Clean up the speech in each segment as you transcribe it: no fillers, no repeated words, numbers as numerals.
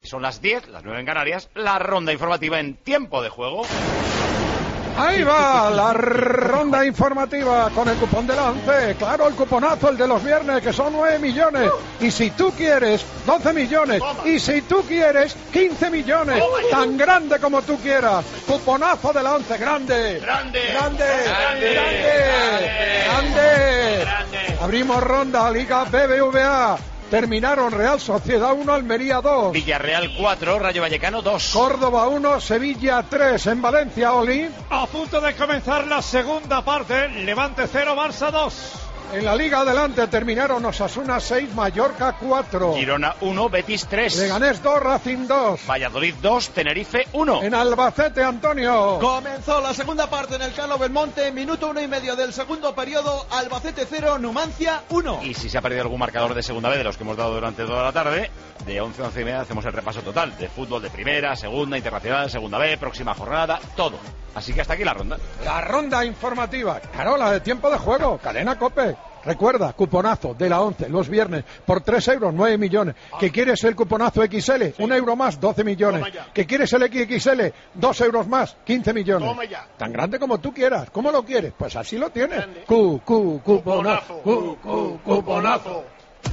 Son las 10, las 9 en Canarias, la ronda informativa en tiempo de juego. Ahí va la ronda informativa con el cupón de la 11. Claro, el cuponazo, el de los viernes, que son 9 millones. Y si tú quieres, 12 millones. Y si tú quieres, 15 millones. Tan grande como tú quieras. Cuponazo de la 11. Grande. Grande. Grande. Grande. Grande. Grande. Abrimos ronda, Liga BBVA. Terminaron Real Sociedad 1, Almería 2. Villarreal 4, Rayo Vallecano 2. Córdoba 1, Sevilla 3. En Valencia, Oli. A punto de comenzar la segunda parte. Levante 0, Barça 2. En la Liga adelante terminaron Osasuna 6, Mallorca 4. Girona 1, Betis 3. Leganés 2, Racing 2. Valladolid 2, Tenerife 1. En Albacete, Antonio. Comenzó la segunda parte en el Carlo Belmonte, minuto 1,5 del segundo periodo, Albacete 0, Numancia 1. Y si se ha perdido algún marcador de segunda B de los que hemos dado durante toda la tarde, de 11 a 11 y media hacemos el repaso total de fútbol de primera, segunda, internacional, segunda B, próxima jornada, todo. Así que hasta aquí la ronda. La ronda informativa. Claro, la de tiempo de juego. Cadena COPE. Recuerda, cuponazo de la 11, los viernes, por 3 euros, 9 millones. ¿Que quieres el cuponazo XL? Sí. 1 euro más, 12 millones. ¿Que quieres el XXL? 2 euros más, 15 millones. Tan grande como tú quieras. ¿Cómo lo quieres? Pues así lo tienes. Cuponazo. Cuponazo.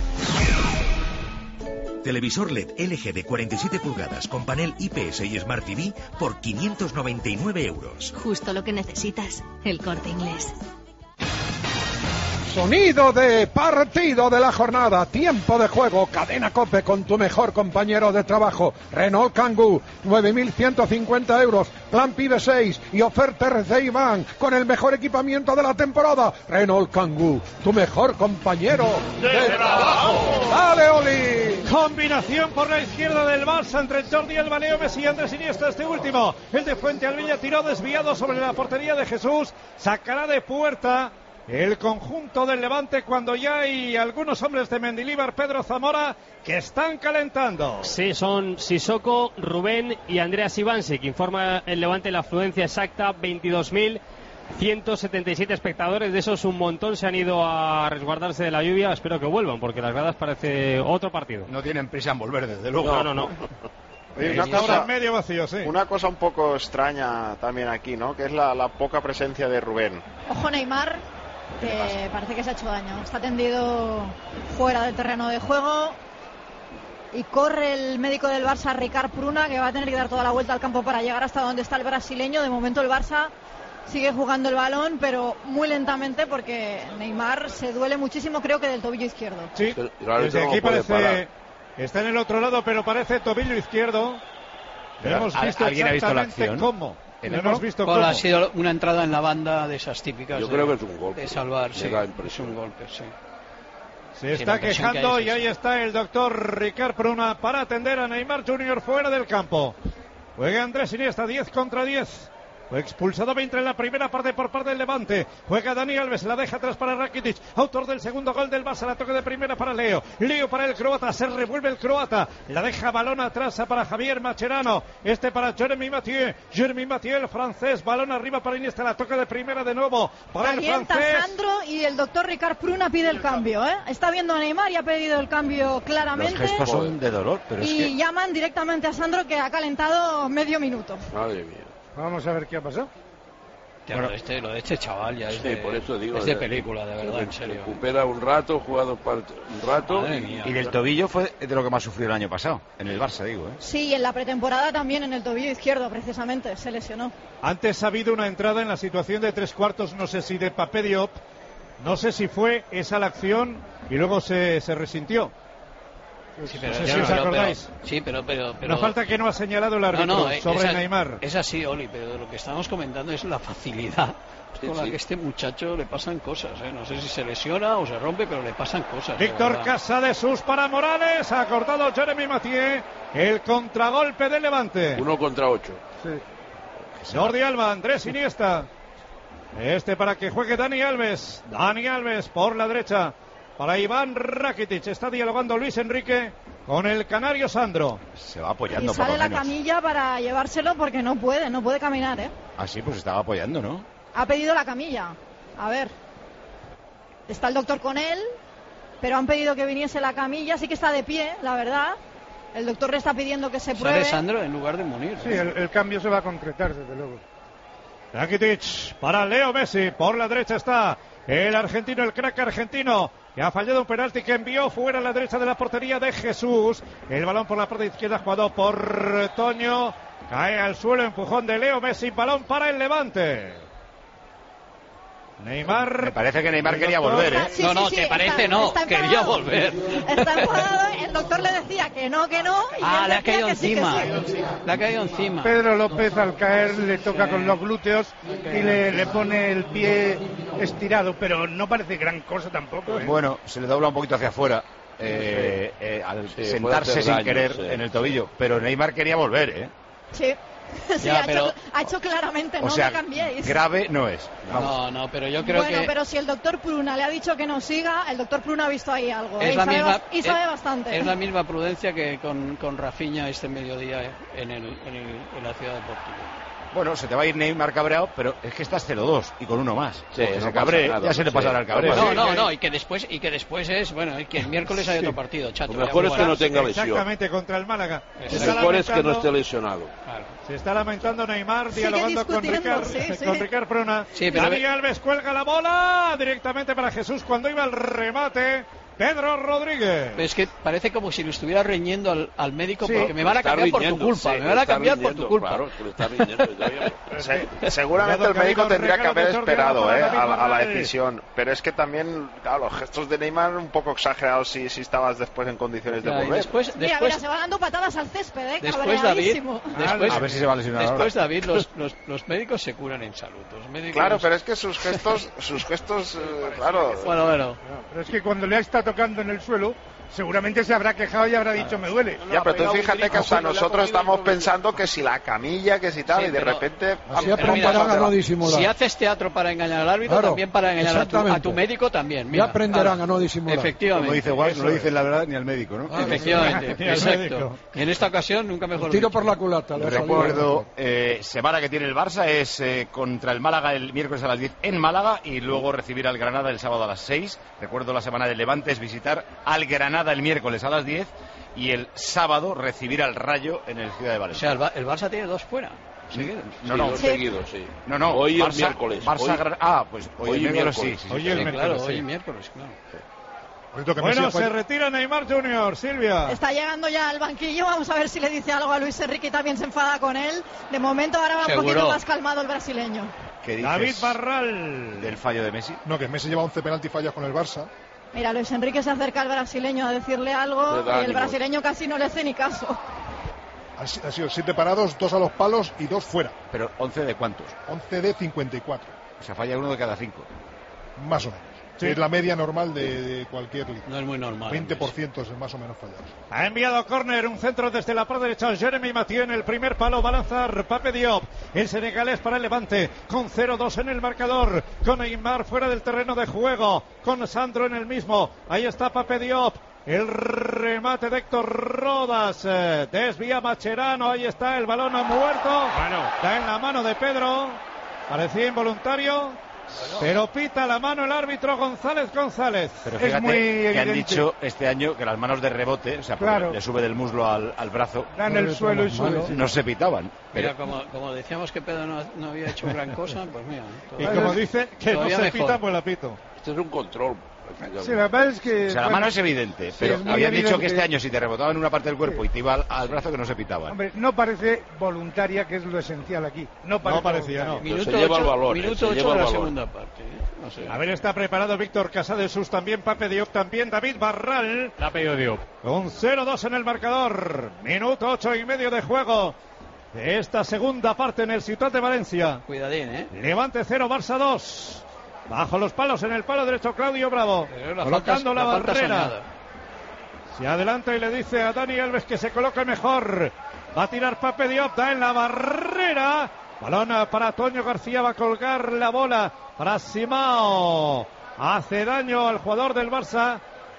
Televisor LED LG de 47 pulgadas con panel IPS y Smart TV por 599 euros. Justo lo que necesitas. El Corte Inglés. Sonido de partido de la jornada, tiempo de juego, Cadena COPE con tu mejor compañero de trabajo, Renault Kangoo, 9.150 euros, plan PIBE 6 y oferta RC Iván con el mejor equipamiento de la temporada, Renault Kangoo, tu mejor compañero de trabajo. ¡Dale, Oli! Combinación por la izquierda del Barça entre Jordi Alba, Leo Messi y Andrés Iniesta, este último, el de Fuente Alvilla, tiró desviado sobre la portería de Jesús, sacará de puerta el conjunto del Levante cuando ya hay algunos hombres de Mendilibar, Pedro Zamora, que están calentando. Sí, son Sissoko, Rubén y Andreas Ivansic. Informa el Levante la afluencia exacta, 22.177 espectadores. De esos un montón se han ido a resguardarse de la lluvia. Espero que vuelvan, porque las gradas parece otro partido. No tienen prisa en volver, desde luego. No. Oye, medio vacío, sí. Una cosa un poco extraña también aquí, ¿no? Que es la poca presencia de Rubén. Ojo Neymar, que parece que se ha hecho daño. Está tendido fuera del terreno de juego y corre el médico del Barça, Ricard Pruna, que va a tener que dar toda la vuelta al campo para llegar hasta donde está el brasileño. De momento el Barça sigue jugando el balón, pero muy lentamente, porque Neymar se duele muchísimo, creo que del tobillo izquierdo. Sí, desde aquí parece... Está en el otro lado, pero parece tobillo izquierdo. Hemos visto ¿Alguien ha visto la acción? Cómo. Hemos visto cómo. Ha sido una entrada en la banda de esas típicas. Yo creo que es un golpe. De salvar, sí. Es un golpe, sí. Se está quejando y ahí está el doctor Ricard Pruna para atender a Neymar Jr. fuera del campo. Juega Andrés Iniesta, 10 contra 10. Fue expulsado 20 en la primera parte por parte del Levante. Juega Dani Alves, la deja atrás para Rakitic, autor del segundo gol del Barça. La toque de primera para Leo. Leo para el croata, se revuelve el croata. La deja balón atrás para Javier Mascherano. Este para Jeremy Mathieu. Jeremy Mathieu, el francés. Balón arriba para Iniesta. La toque de primera de nuevo para el francés. Sandro y el doctor Ricard Pruna pide el cambio, ¿eh? Está viendo a Neymar y ha pedido el cambio claramente. Los gestos son de dolor, pero y llaman directamente a Sandro, que ha calentado medio minuto. Madre mía. Vamos a ver qué ha pasado. Bueno, lo de este chaval ya es, por eso digo, es de película, de verdad, en serio. Recupera un rato, juega un rato. Mía, y del tobillo fue de lo que más sufrió el año pasado, en el Barça, digo. Sí, y en la pretemporada también en el tobillo izquierdo, precisamente, se lesionó. Antes ha habido una entrada en la situación de 3/4, no sé si de Pape Diop, no sé si fue esa la acción y luego se resintió. Sí, no sé si os acordáis. Pero no falta que no ha señalado el árbitro sobre Neymar. Es así, Oli, pero lo que estamos comentando es la facilidad con la que este muchacho le pasan cosas, ¿eh? No sé si se lesiona o se rompe, pero le pasan cosas. Víctor Casadesús para Morales, ha cortado Jeremy Mathieu, el contragolpe del Levante. 1 contra 8. Sí. Jordi Alba, Andrés Iniesta. Este para que juegue Dani Alves. Dani Alves por la derecha. Para Iván Rakitic, está dialogando Luis Enrique con el canario Sandro. Se va apoyando. Y sale por lo la menos. camilla para llevárselo porque no puede caminar, ¿eh? Ah, sí, pues estaba apoyando, ¿no? Ha pedido la camilla. A ver. Está el doctor con él, pero han pedido que viniese la camilla, sí que está de pie, la verdad. El doctor le está pidiendo que se pruebe. Sale Sandro en lugar de Munir. Sí, el cambio se va a concretar, desde luego. Rakitic para Leo Messi. Por la derecha está el argentino, el crack argentino, que ha fallado un penalti que envió fuera a la derecha de la portería de Jesús. El balón por la parte izquierda jugado por Toño. Cae al suelo, empujón de Leo Messi. Balón para el Levante. Neymar. Me parece que Neymar quería volver, ¿eh? Sí, no, sí, te parece, está no, quería volver. Está enfadado, el doctor le decía que no, y le ha él caído decía que encima. sí. Le ha caído encima. Pedro López al caer le toca con los glúteos y le pone el pie estirado, pero no parece gran cosa tampoco, ¿eh? Bueno, se le dobla un poquito hacia afuera al sentarse sin querer en el tobillo, pero Neymar quería volver, ¿eh? Sí. Sí, Ya, ha hecho claramente, O no sea, me cambiéis. grave no es. No, pero yo creo bueno, que... pero si el doctor Pruna le ha dicho que no siga, el doctor Pruna ha visto ahí algo. Es Y la sabe, misma, y sabe bastante. Es la misma prudencia que con Rafinha este mediodía en la ciudad deportiva. Bueno, se te va a ir Neymar cabreado, pero es que estás 0-2 y con uno más. Sí, Porque no se cabree, pasa nada, ya se le pasará el cabreo. No, y que después es, bueno, y que el miércoles hay otro partido, chato. Lo mejor es que no tenga lesión. Exactamente, contra el Málaga. Lo mejor es que no esté lesionado. Claro. Se está lamentando Neymar, dialogando con Ricard Pruna. Sí, pero Dani Alves cuelga la bola directamente para Jesús cuando iba el remate. Pedro Rodríguez. Es que parece como si lo estuviera riñendo al médico, Sí, porque me van a cambiar por tu culpa. Me van a cambiar por tu culpa. Claro, que lo está riñendo, seguramente el médico tendría que haber esperado a la Barrales. decisión, pero es que también, claro, los gestos de Neymar un poco exagerados si estabas después en condiciones de Ya, y volver. Mira, se va dando patadas al césped, Después David, a ver si se va a lesionar después ahora. David, los médicos se curan en salud. Los médicos... Claro, pero es que sus gestos, claro. Bueno. Pero es que cuando le está tocando en el suelo, seguramente se habrá quejado y habrá dicho me duele. Ya, pero tú fíjate que hasta nosotros estamos pensando que si la camilla, que si tal, Sí, y de pero- repente... Así aprenderán a no disimular. Si haces teatro para engañar al árbitro, Claro, también para engañar a tu exactamente. médico también. Ya Mira, aprenderán claro. a no disimular. Efectivamente. Como dice White, no le dicen la verdad ni al médico, ¿no? Efectivamente, Ni al exacto. médico. Y en esta ocasión nunca mejor Tiro dicho. por la culata. le ha salido. Recuerdo, semana que tiene el Barça es contra el Málaga el miércoles a las 10 en Málaga y luego recibir al Granada el sábado a las 6. Recuerdo la semana del Levante es visitar al Granada el miércoles a las 10 y el sábado recibir al Rayo en el Ciudad de O Valencia. sea, el Barça tiene dos fuera. seguidos. No, no. dos seguidos, sí. No, Hoy Barça, el miércoles. Hoy, pues hoy el miércoles sí. Hoy el miércoles, Claro, sí. hoy miércoles, claro. Bueno, se retira Neymar Junior, Silvia. Está llegando ya al banquillo, vamos a ver si le dice algo a Luis Enrique y también se enfada con él. De momento ahora va un poquito más calmado el brasileño. ¿Qué dices David Barral del fallo de Messi? No, que Messi lleva 11 penalti fallas con el Barça. Mira, Luis Enrique se acerca al brasileño a decirle algo Le da y el ánimos. brasileño casi no le hace ni caso. Ha sido 7 parados, 2 a los palos y 2 fuera. Pero 11 de cuántos? 11 de 54. O sea, falla uno de cada 5. Más o menos. Sí. Es la media normal de cualquier liga. No es muy normal. 20% es más o menos fallados. Ha enviado córner, un centro desde la parte derecha. Jeremy Mathieu en el primer palo. Va a lanzar Pape Diop. El senegalés para el Levante. Con 0-2 en el marcador. Con Neymar fuera del terreno de juego. Con Sandro en el mismo. Ahí está Pape Diop. El remate de Héctor Rodas. Desvía Macherano. Ahí está el balón muerto. Está en la mano de Pedro. Parecía involuntario. Pero pita la mano el árbitro González. Pero Es fíjate muy que han evidente. dicho este año que las manos de rebote, o sea, porque Claro. le sube del muslo al brazo, Dan el suelo y sube. no se pitaban. Mira, Pero como decíamos que Pedro no había hecho gran cosa, pues mira. Y como dice que no todavía se mejor. pita, pues la pito. Este es un control. Sí, la verdad es que... o sea, la mano es evidente, pero es muy habían dicho que evidente. este año si te rebotaba en una parte del cuerpo y te iba al brazo que no se pitaban. Hombre, no parece voluntaria, que es lo esencial aquí. No parecía, no. Minuto se lleva el 8, balón, minuto se 8 lleva de el la balón. segunda parte. No sé. A ver, está preparado Víctor Casadesus también, Pape Diop también, David Barral. La ha pedido Diop. Con 0-2 en el marcador. Minuto 8:30 de juego de esta segunda parte en el Ciutat de Valencia. Cuidadín, Levante 0, Barça 2. Bajo los palos, en el palo derecho Claudio Bravo. Colocando la falta barrera. soñada. Se adelanta y le dice a Dani Alves que se coloque mejor. Va a tirar Pape Diop, da en la barrera. Balón para Toño García, va a colgar la bola para Simao. Hace daño al jugador del Barça.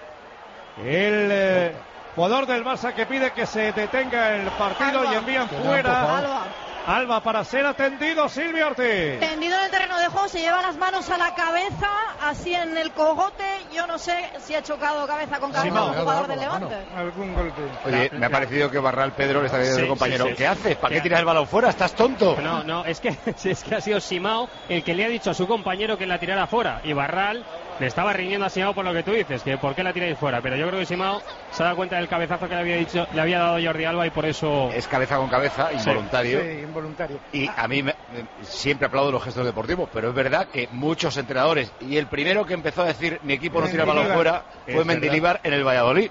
El jugador del Barça que pide que se detenga el partido Alba. y envían fuera. Alba para ser atendido, Silvia Ortiz. Tendido en el terreno de juego, se lleva las manos a la cabeza, así en el cogote, yo no sé si ha chocado cabeza con cabeza con un jugador del Levante. Algún golpe. Oye, me ha parecido que Barral, Pedro, le está diciendo a su compañero, sí. ¿qué haces? ¿Para qué tiras el balón fuera? ¿Estás tonto? No, es que ha sido Simao el que le ha dicho a su compañero que la tirara fuera, y Barral le estaba riñendo a Simao por lo que tú dices, que por qué la tiráis fuera, pero yo creo que Simao se ha dado cuenta del cabezazo que le había dado Jordi Alba y por eso... Es cabeza con cabeza, involuntario. Sí, involuntario. Y a mí siempre aplaudo los gestos deportivos, pero es verdad que muchos entrenadores, y el primero que empezó a decir mi equipo no tira el balón fuera fue Mendilibar en el Valladolid.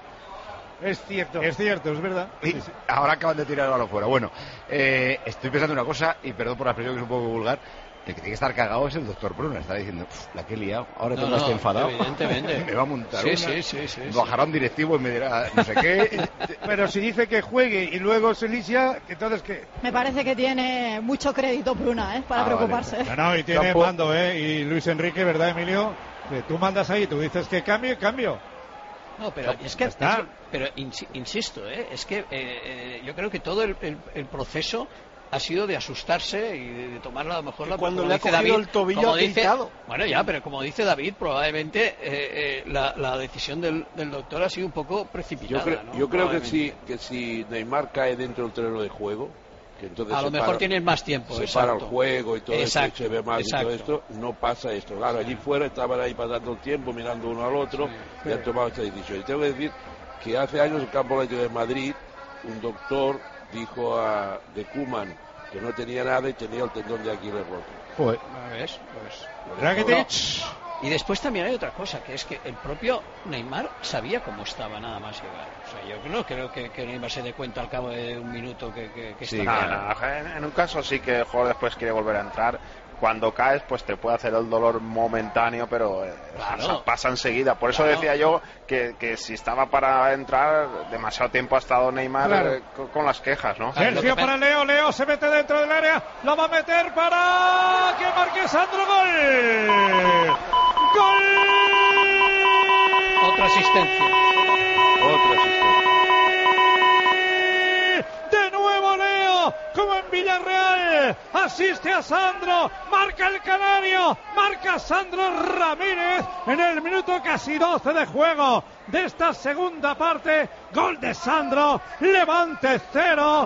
Es cierto, es verdad. Y ahora acaban de tirar el balón fuera. Bueno, estoy pensando una cosa, y perdón por la expresión que es un poco vulgar, el que tiene que estar cagado es el doctor Bruna. Está diciendo, la que he liado, ahora tengo este enfadado. Evidentemente. Me va a montar Sí. bajará un directivo y me dirá no sé qué. Pero si dice que juegue y luego se lisia, entonces ¿qué? Me parece que tiene mucho crédito Bruna, para preocuparse. Vale. No, y tiene mando, y Luis Enrique, ¿verdad, Emilio? Que tú mandas ahí, tú dices que cambio. No, pero es que pero insisto, es que yo creo que todo el proceso ha sido de asustarse y de tomar a lo mejor cuando le ha cogido David, el tobillo pintado. Bueno, ya, pero como dice David, probablemente la decisión del doctor ha sido un poco precipitada. Yo creo que si Neymar cae dentro del terreno de juego, que entonces a lo mejor tienen más tiempo. Se para el juego y todo esto, se ve más y todo esto, no pasa esto. Claro, allí fuera estaban ahí pasando el tiempo, mirando uno al otro, y han tomado esta decisión. Y tengo que decir que hace años en el Campo Olímpico de Madrid, un doctor dijo de Koeman que no tenía nada y tenía el tendón de Aquiles roto. ¿Ves? Rakitic. Y después también hay otra cosa, que es que el propio Neymar sabía cómo estaba nada más llegar. O sea, yo no creo que Neymar se dé cuenta al cabo de un minuto que sí, está... en un caso sí que el jugador después quiere volver a entrar. Cuando caes, pues te puede hacer el dolor momentáneo, pero pasa enseguida. Por eso decía yo que si estaba para entrar, demasiado tiempo ha estado Neymar con las quejas, ¿no? Sergio para Leo se mete dentro del área, lo va a meter para que marque Sandro. ¡Gol! Otra asistencia. De nuevo Leo, como en Villarreal, asiste a Sandro, marca el canario, marca Sandro Ramírez en el minuto casi 12 de juego de esta segunda parte. Gol de Sandro, Levante 0,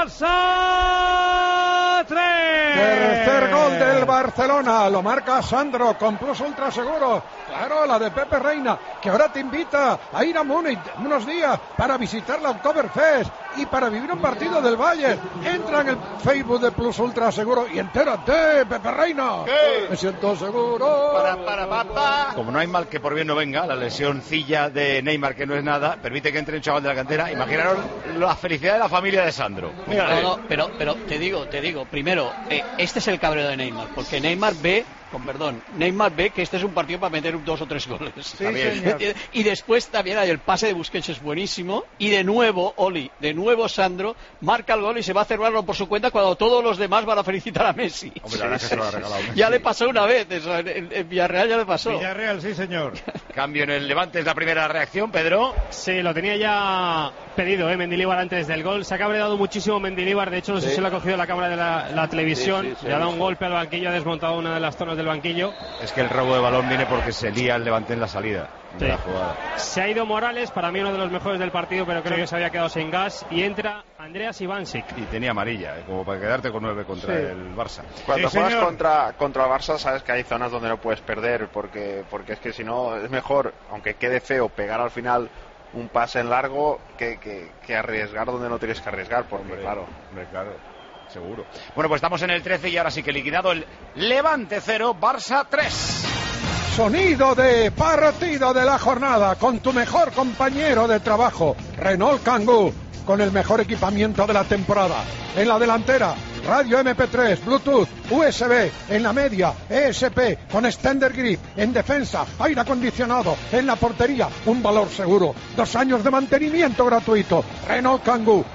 Barça 3. Tercer gol del Barcelona, lo marca Sandro con Plus Ultra Seguro. Claro, la de Pepe Reina, que ahora te invita a ir a Múnich unos días para visitar la Oktoberfest y para vivir un partido del Bayern. Entra en el Facebook de Plus Ultra Seguro y entérate, Pepe Reina. ¿Qué? Me siento seguro. Como no hay mal que por bien no venga, la lesioncilla de Neymar, que no es nada, permite que entre un chaval de la cantera. Imaginaros la felicidad de la familia de Sandro. No, pero te digo, primero, este es el cabreo de Neymar, porque Neymar ve que este es un partido para meter 2 o 3 goles. Sí, señor. Y después también hay el pase de Busquets, es buenísimo, y de nuevo Sandro marca el gol y se va a cerrarlo por su cuenta cuando todos los demás van a felicitar a Messi. Hombre, la verdad que se lo ha regalado Messi. Ya le pasó una vez, eso, en Villarreal ya le pasó. Villarreal, sí señor. Cambio en el Levante, es la primera reacción, Pedro. Sí, lo tenía ya pedido, Mendilibar antes del gol. Se ha cabreado muchísimo Mendilibar, de hecho no sé si lo ha cogido la cámara de la televisión, le ha dado un golpe al banquillo, ha desmontado una de las zonas del banquillo. Es que el robo de balón viene porque se lía el Levante en la salida de la jugada. Se ha ido Morales, para mí uno de los mejores del partido, pero creo que se había quedado sin gas, y entra Andreas Ivancic. Y tenía amarilla, como para quedarte con 9 contra el Barça. Cuando juegas contra el Barça sabes que hay zonas donde no puedes perder, porque es que si no es mejor, aunque quede feo, pegar al final un pase en largo que arriesgar donde no tienes que arriesgar, porque claro, seguro. Bueno, pues estamos en el 13 y ahora sí que liquidado el Levante 0, Barça 3. Sonido de partido de la jornada con tu mejor compañero de trabajo, Renault Kangoo, con el mejor equipamiento de la temporada. En la delantera, radio MP3, Bluetooth, USB, en la media, ESP, con extender grip, en defensa, aire acondicionado, en la portería, un valor seguro, 2 años de mantenimiento gratuito. Renault Kangoo,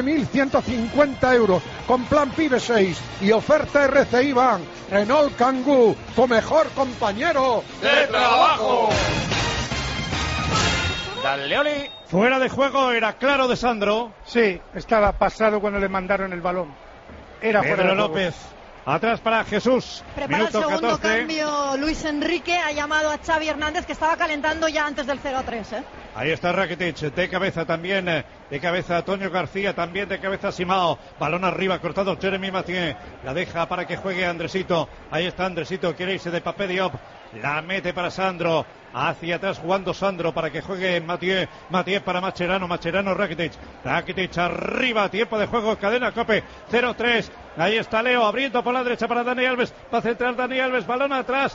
9.150 euros, con plan PIBE 6 y oferta RCI Bank. Renault Kangoo, tu mejor compañero de trabajo. Dale, Oli. Fuera de juego, era claro de Sandro. Sí, estaba pasado cuando le mandaron el balón. Era Pedro fuera de López. Atrás para Jesús. Prepara Minuto el segundo 14. cambio Luis Enrique. Ha llamado a Xavi Hernández, que estaba calentando ya antes del 0-3. Ahí está Rakitic, de cabeza también, de cabeza Toño García, también de cabeza Simao. Balón arriba, cortado Jeremy Mathieu. La deja para que juegue Andresito. Ahí está Andresito, quiere irse de Pape Diop. La mete para Sandro. Hacia atrás jugando Sandro para que juegue Mathieu. Mathieu para Mascherano. Mascherano Rakitic. Rakitic arriba. Tiempo de juego. Cadena COPE. 0-3. Ahí está Leo abriendo por la derecha para Dani Alves. Va a centrar Dani Alves. Balón atrás.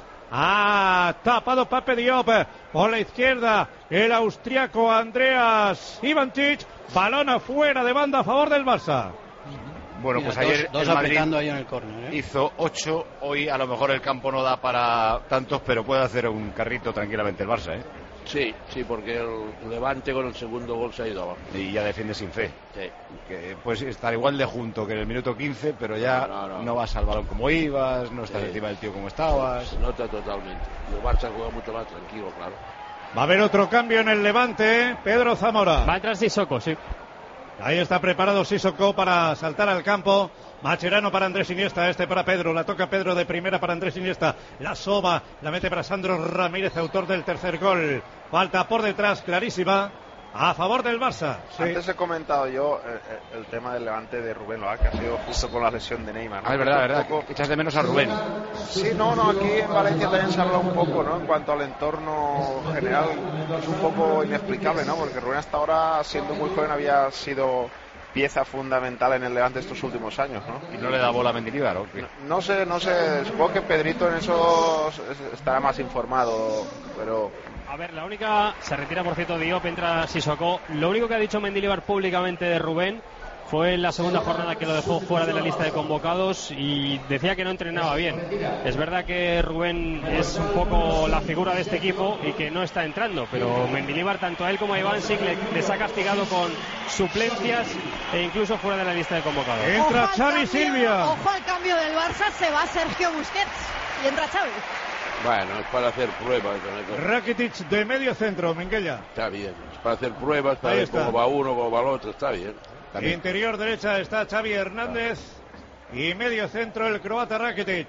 Tapado Pape Diop. Por la izquierda el austriaco Andreas Ivancic. Balón afuera de banda a favor del Barça. Bueno, Mira, pues ayer dos el Madrid apretando ahí en el córner, hizo 8. Hoy a lo mejor el campo no da para tantos, pero puede hacer un carrito tranquilamente el Barça, ¿eh? Sí, porque el Levante con el segundo gol se ha ido abajo. Y ya defiende sin fe. Sí. Que pues estar igual de junto que en el minuto 15, pero ya no vas al balón como ibas, no estás encima del tío como estabas. Se nota totalmente. Y el Barça juega mucho más tranquilo, claro. Va a haber otro cambio en el Levante. Pedro Zamora. Va a entrar Sissoko, sí. Ahí está preparado Sissoko para saltar al campo. Mascherano para Andrés Iniesta, este para Pedro. La toca Pedro de primera para Andrés Iniesta. La soba, la mete para Sandro Ramírez, autor del tercer gol. Falta por detrás, clarísima, a favor del Barça. Sí. Antes he comentado yo el tema del Levante de Rubén Loa, que ha sido justo con la lesión de Neymar, ¿no? Es verdad. Echas de menos a Rubén. Sí, aquí en Valencia también se habla un poco, ¿no? En cuanto al entorno general, es un poco inexplicable, ¿no? Porque Rubén hasta ahora, siendo muy joven, había sido pieza fundamental en el Levante estos últimos años, ¿no? ¿Y no le da bola a Mendilibar o qué? No sé, supongo que Pedrito en eso estará más informado, pero... A ver, la única... Se retira, por cierto, Diop, entra Sissoko. Lo único que ha dicho Mendilibar públicamente de Rubén fue en la segunda jornada que lo dejó fuera de la lista de convocados y decía que no entrenaba bien. Es verdad que Rubén es un poco la figura de este equipo y que no está entrando, pero Mendilibar, tanto a él como a Ivancic, les ha castigado con suplencias e incluso fuera de la lista de convocados. Entra Xavi Silvia. Ojo al cambio del Barça, se va Sergio Busquets y entra Xavi. Bueno, es para hacer pruebas. Rakitic de medio centro, Minguella. Está bien, es para hacer pruebas, para ver cómo va uno, cómo va el otro, está bien. Interior derecha está Xavi Hernández y medio centro el croata Rakitic.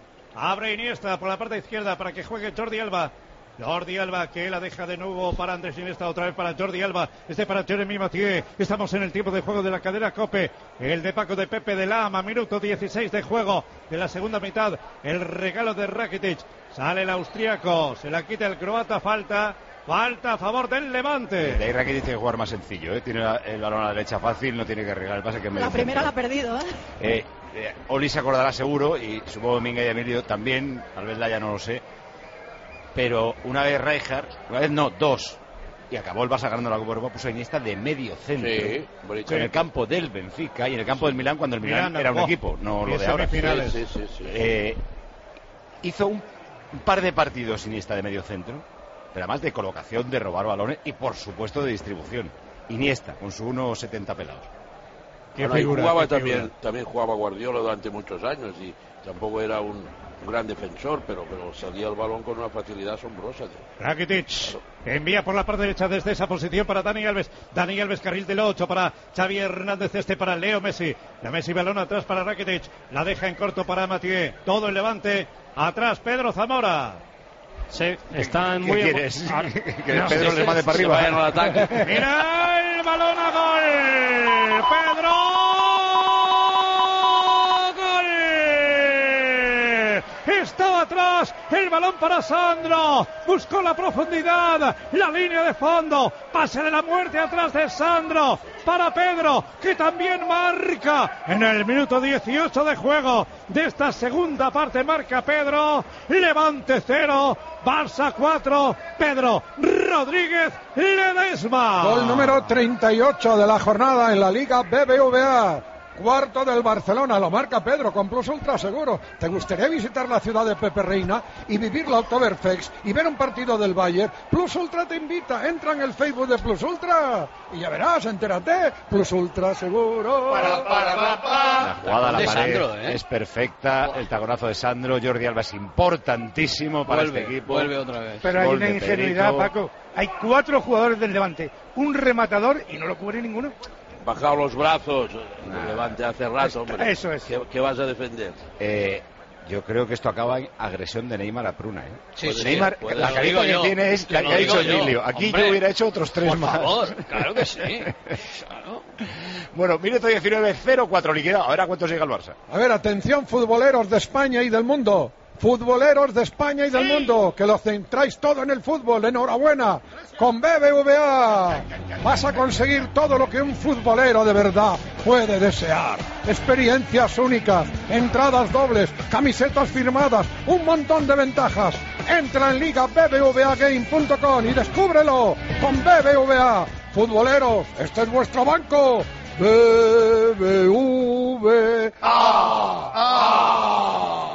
Abre Iniesta por la parte izquierda para que juegue Jordi Alba. Jordi Alba, que la deja de nuevo para Andrés Iniesta, otra vez para Jordi Alba, para Jeremy Mathieu. Estamos en el tiempo de juego de la cadena COPE. El de Paco de Pepe de Lama, minuto 16 de juego de la segunda mitad. El regalo de Rakitic. Sale el austríaco, se la quita el croata, falta a favor del Levante. De ahí Rakitic tiene que jugar más sencillo, ¿eh? Tiene el balón a la derecha fácil, no tiene que arreglar el pase que la primera la ha perdido, Oli se acordará seguro, y supongo que Minga y Emilio también, tal vez Laia no lo sé, pero una vez Rijkaard, dos, y acabó el Barça ganando la Copa Europa, puso a Iniesta de medio centro, en el campo del Benfica y en el campo del Milán, cuando el Milán era un equipo, no lo de ahora. Hizo un par de partidos Iniesta de medio centro, pero además de colocación, de robar balones y por supuesto de distribución. Iniesta con su 1,70 pelados. También jugaba Guardiola durante muchos años y tampoco era un gran defensor, pero salía el balón con una facilidad asombrosa. Rakitic envía por la parte derecha desde esa posición para Dani Alves. Dani Alves, carril del 8 para Xavi Hernández, para Leo Messi. La Messi, balón atrás para Rakitic. La deja en corto para Mathieu. Todo el Levante. Atrás Pedro Zamora. Sí, están muy... ¿Qué quieres? Que Pedro les mande para arriba. Vayan al ataque. Mira el balón a gol. Pedro. Estaba atrás, el balón para Sandro, buscó la profundidad, la línea de fondo, pase de la muerte atrás de Sandro, para Pedro, que también marca en el minuto 18 de juego de esta segunda parte, marca Pedro. Levante 0, Barça 4, Pedro Rodríguez Ledesma. Gol número 38 de la jornada en la Liga BBVA. Cuarto del Barcelona, lo marca Pedro con Plus Ultra seguro. ¿Te gustaría visitar la ciudad de Pepe Reina y vivir la Oktoberfest y ver un partido del Bayern? Plus Ultra te invita, entra en el Facebook de Plus Ultra y ya verás, entérate. Plus Ultra seguro. La jugada a la pared es perfecta, el taconazo de Sandro. Jordi Alba es importantísimo para este equipo. Vuelve otra vez. Pero hay una ingenuidad, Paco. Hay 4 jugadores del Levante, un rematador y no lo cubre ninguno. bajado los brazos, el Levante hace rato, hombre. Eso es. ¿Qué vas a defender? Yo creo que esto acaba en agresión de Neymar a Pruna, ¿eh? Sí, sí, Neymar, la carita que tiene es la que ha hecho Emilio. Aquí hombre, yo hubiera hecho otros 3 más. Por favor, claro que sí. Claro. Bueno, minuto 19, 0-4 liquidado. Ahora, ¿cuántos llega el Barça? A ver, atención, futboleros de España y del mundo. Futboleros de España y del mundo, que lo centráis todo en el fútbol. Enhorabuena. Con BBVA vas a conseguir todo lo que un futbolero de verdad puede desear. Experiencias únicas, entradas dobles, camisetas firmadas, un montón de ventajas. Entra en ligabbvagame.com y descúbrelo con BBVA. Futboleros, este es vuestro banco. BBVA.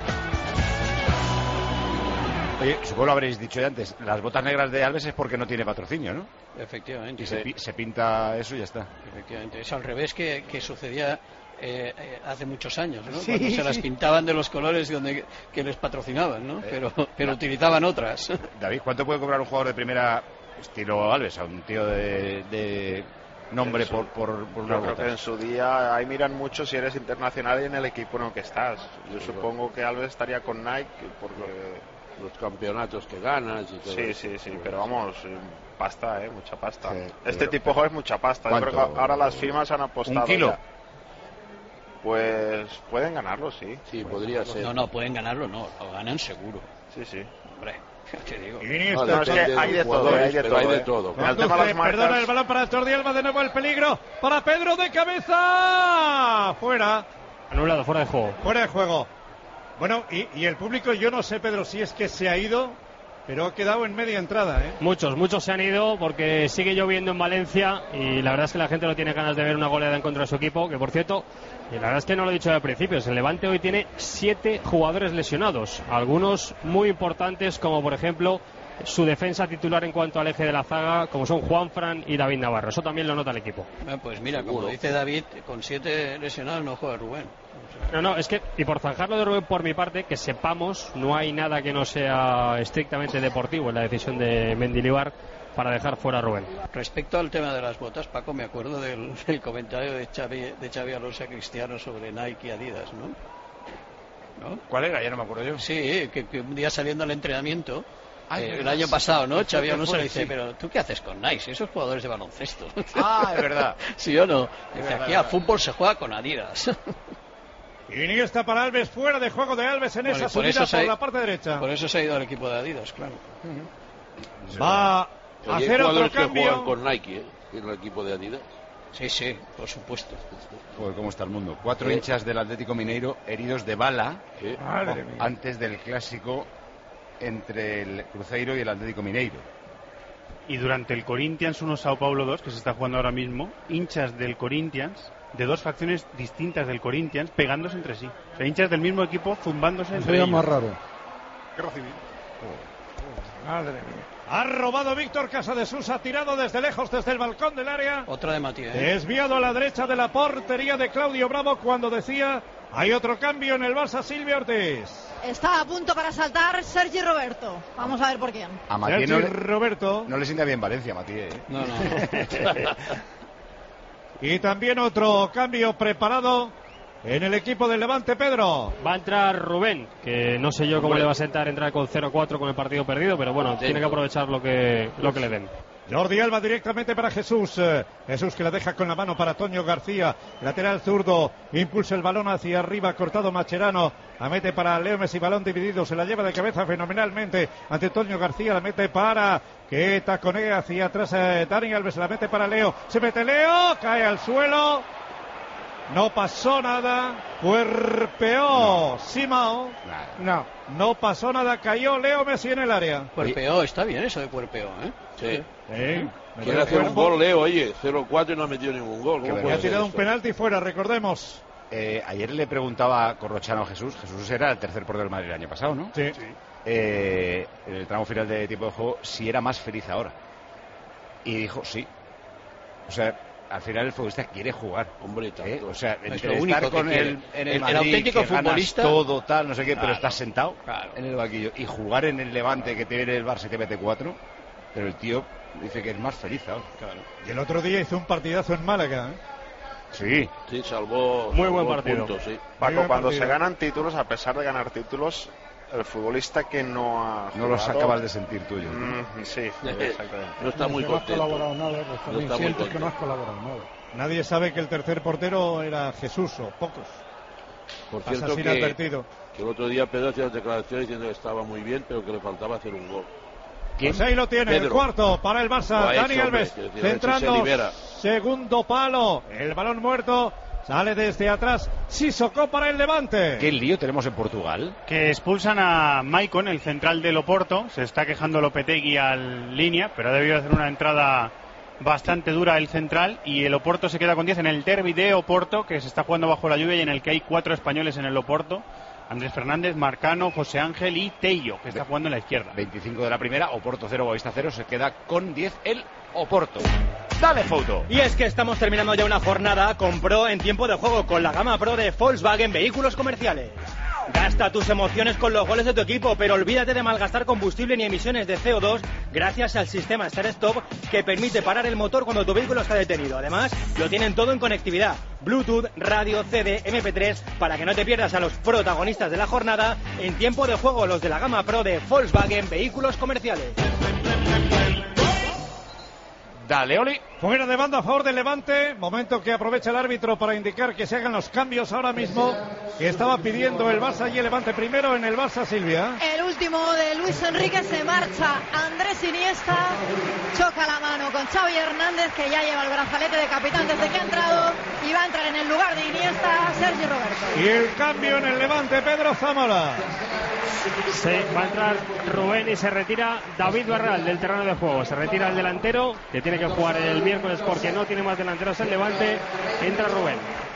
Oye, supongo lo habréis dicho ya antes, las botas negras de Alves es porque no tiene patrocinio, ¿no? Efectivamente. Y se pinta eso y ya está. Efectivamente, es al revés que sucedía hace muchos años, ¿no? Sí, Cuando se las pintaban de los colores que les patrocinaban, ¿no? Pero utilizaban otras. David, ¿cuánto puede cobrar un jugador de primera estilo Alves a un tío de nombre por una Yo creo que en su día ahí miran mucho si eres internacional y en el equipo en el que estás. Yo supongo que Alves estaría con Nike porque los campeonatos que ganas y todo sí, pero vamos, pasta, mucha pasta. Sí, este tipo de juegos es mucha pasta. Yo creo que ahora las firmas han apostado. ¿1 kilo? Ya. Pues pueden ganarlo, sí. Sí, podría ser. No, pueden ganarlo, no, lo ganan seguro. Sí. Hombre, te digo. No, es que hay de todo, hay de todo. Perdona el balón para Jordi Alba, de nuevo el peligro para Pedro de cabeza. Fuera. Anulado, fuera de juego. Fuera de juego. Bueno, y el público, yo no sé, Pedro, si es que se ha ido, pero ha quedado en media entrada, ¿eh? Muchos se han ido porque sigue lloviendo en Valencia y la verdad es que la gente no tiene ganas de ver una goleada en contra de su equipo, que por cierto, y la verdad es que no lo he dicho al principio, el Levante hoy tiene 7 jugadores lesionados, algunos muy importantes como por ejemplo su defensa titular en cuanto al eje de la zaga, como son Juanfran y David Navarro, eso también lo nota el equipo. Pues mira, como dice David, con 7 lesionados no juega Rubén. No, es que, y por zanjarlo de Rubén por mi parte, que sepamos, no hay nada que no sea estrictamente deportivo en la decisión de Mendilibar para dejar fuera a Rubén. Respecto al tema de las botas, Paco, me acuerdo del comentario de Xavi Alonso a Cristiano sobre Nike y Adidas, ¿no? ¿Cuál era? Ya no me acuerdo yo. Sí, que un día saliendo al entrenamiento, el año pasado, ¿no? Xavi Alonso le dice, pero ¿tú qué haces con Nike? Esos jugadores de baloncesto. Ah, es verdad. ¿Sí o no? Dice, aquí a fútbol se juega con Adidas. Y Iniesta para Alves, fuera de juego de Alves en esa subida por la parte derecha. Por eso se ha ido al equipo de Adidas, claro. Va a hacer otro cambio. Que juegan con Nike, en el equipo de Adidas. Sí, por supuesto. Joder, ¿cómo está el mundo? 4 hinchas del Atlético Mineiro heridos de bala antes del clásico entre el Cruzeiro y el Atlético Mineiro. Y durante el Corinthians 1 Sao Paulo 2, que se está jugando ahora mismo, hinchas del Corinthians, de 2 facciones distintas del Corinthians, pegándose entre sí. O sea, hinchas del mismo equipo zumbándose entre ellos. Sería más raro. Guerra civil. Madre mía. Ha robado Víctor Casadesús, ha tirado desde lejos, desde el balcón del área. Otra de Matías. Desviado a la derecha de la portería de Claudio Bravo cuando decía, hay otro cambio en el Barça, Silvia Ortiz. Está a punto para saltar Sergi Roberto. Vamos a ver por quién. A Matías Roberto. No le sienta bien Valencia, Matías. No. Y también otro cambio preparado en el equipo del Levante, Pedro. Va a entrar Rubén, que no sé yo cómo le va a sentar entrar con 0-4 con el partido perdido, pero bueno, tiene que aprovechar lo que le den. Jordi Alba directamente para Jesús. Jesús que la deja con la mano para Toño García. Lateral zurdo. Impulsa el balón hacia arriba. Cortado Macherano. La mete para Leo Messi. Balón dividido. Se la lleva de cabeza fenomenalmente ante Toño García. La mete para que taconea hacia atrás. Dani Alves la mete para Leo. Se mete Leo. Cae al suelo. No pasó nada. Cuerpeó Simao. No pasó nada. Cayó Leo Messi en el área. Cuerpeó. Está bien eso de cuerpeó, ¿eh? Sí. Quiere hacer un gol, Leo, oye, 0-4 y no ha metido ningún gol. Ha tirado un penalti fuera, recordemos. Ayer le preguntaba a Corrochano a Jesús era el tercer portero del Madrid el año pasado, ¿no? Sí. En el tramo final de tiempo de juego, si era más feliz ahora. Y dijo, sí. O sea, al final el futbolista quiere jugar. Hombre, o sea, es lo único estar con que el Madrid, auténtico que futbolista todo tal, no sé qué, claro, pero estás sentado claro, en el banquillo y jugar en el Levante que te viene el Barça y te mete 4, pero el tío dice que es más feliz ahora. Claro. Y el otro día hizo un partidazo en Málaga, ¿eh? Sí, salvó. Muy buen partido. Puntos, sí. Paco, cuando se ganan títulos, a pesar de ganar títulos, el futbolista que no ha no los acabas de sentir tuyo. Sí, exactamente. No está muy contento. No has colaborado nada, pues también sientes que no has colaborado nada. Nadie sabe que el tercer portero era Jesús, o pocos. Por Pasa cierto sin que advertido. el otro día Pedro hacía las declaraciones diciendo que estaba muy bien, pero que le faltaba hacer un gol. Pues ahí lo tiene, Pedro. El cuarto para el Barça. Dani Alves centrando, segundo palo, el balón muerto, sale desde atrás, Sissoko para el Levante. ¿Qué lío tenemos en Portugal? Que expulsan a Maicon, el central del Oporto. Se está quejando Lopetegui al línea, pero ha debido hacer una entrada bastante dura el central, y el Oporto se queda con 10 en el derbi de Oporto, que se está jugando bajo la lluvia y en el que hay 4 españoles en el Oporto: Andrés Fernández, Marcano, José Ángel y Tello, que está jugando en la izquierda. 25 de la primera, Oporto 0, Boavista 0, se queda con 10 el Oporto. Dale, foto. Y es que estamos terminando ya una jornada con Pro en tiempo de juego, con la gama Pro de Volkswagen Vehículos Comerciales. Gasta tus emociones con los goles de tu equipo, pero olvídate de malgastar combustible ni emisiones de CO2 gracias al sistema Start Stop, que permite parar el motor cuando tu vehículo está detenido. Además, lo tienen todo en conectividad: Bluetooth, radio, CD, MP3, para que no te pierdas a los protagonistas de la jornada en tiempo de juego, los de la gama Pro de Volkswagen Vehículos Comerciales. Dale, Oli. Fuera de banda a favor del Levante, momento que aprovecha el árbitro para indicar que se hagan los cambios ahora mismo que estaba pidiendo el Barça y el Levante. Primero en el Barça, Silvia. El último de Luis Enrique, se marcha Andrés Iniesta, choca la mano con Xavi Hernández, que ya lleva el brazalete de capitán desde que ha entrado, y va a entrar en el lugar de Iniesta Sergi Roberto. Y el cambio en el Levante, Pedro Zamora. Va a entrar Rubén y se retira David Barral del terreno de juego. Se retira el delantero, que tiene que jugar el miércoles porque no tiene más delanteros el Levante. Entra Rubén.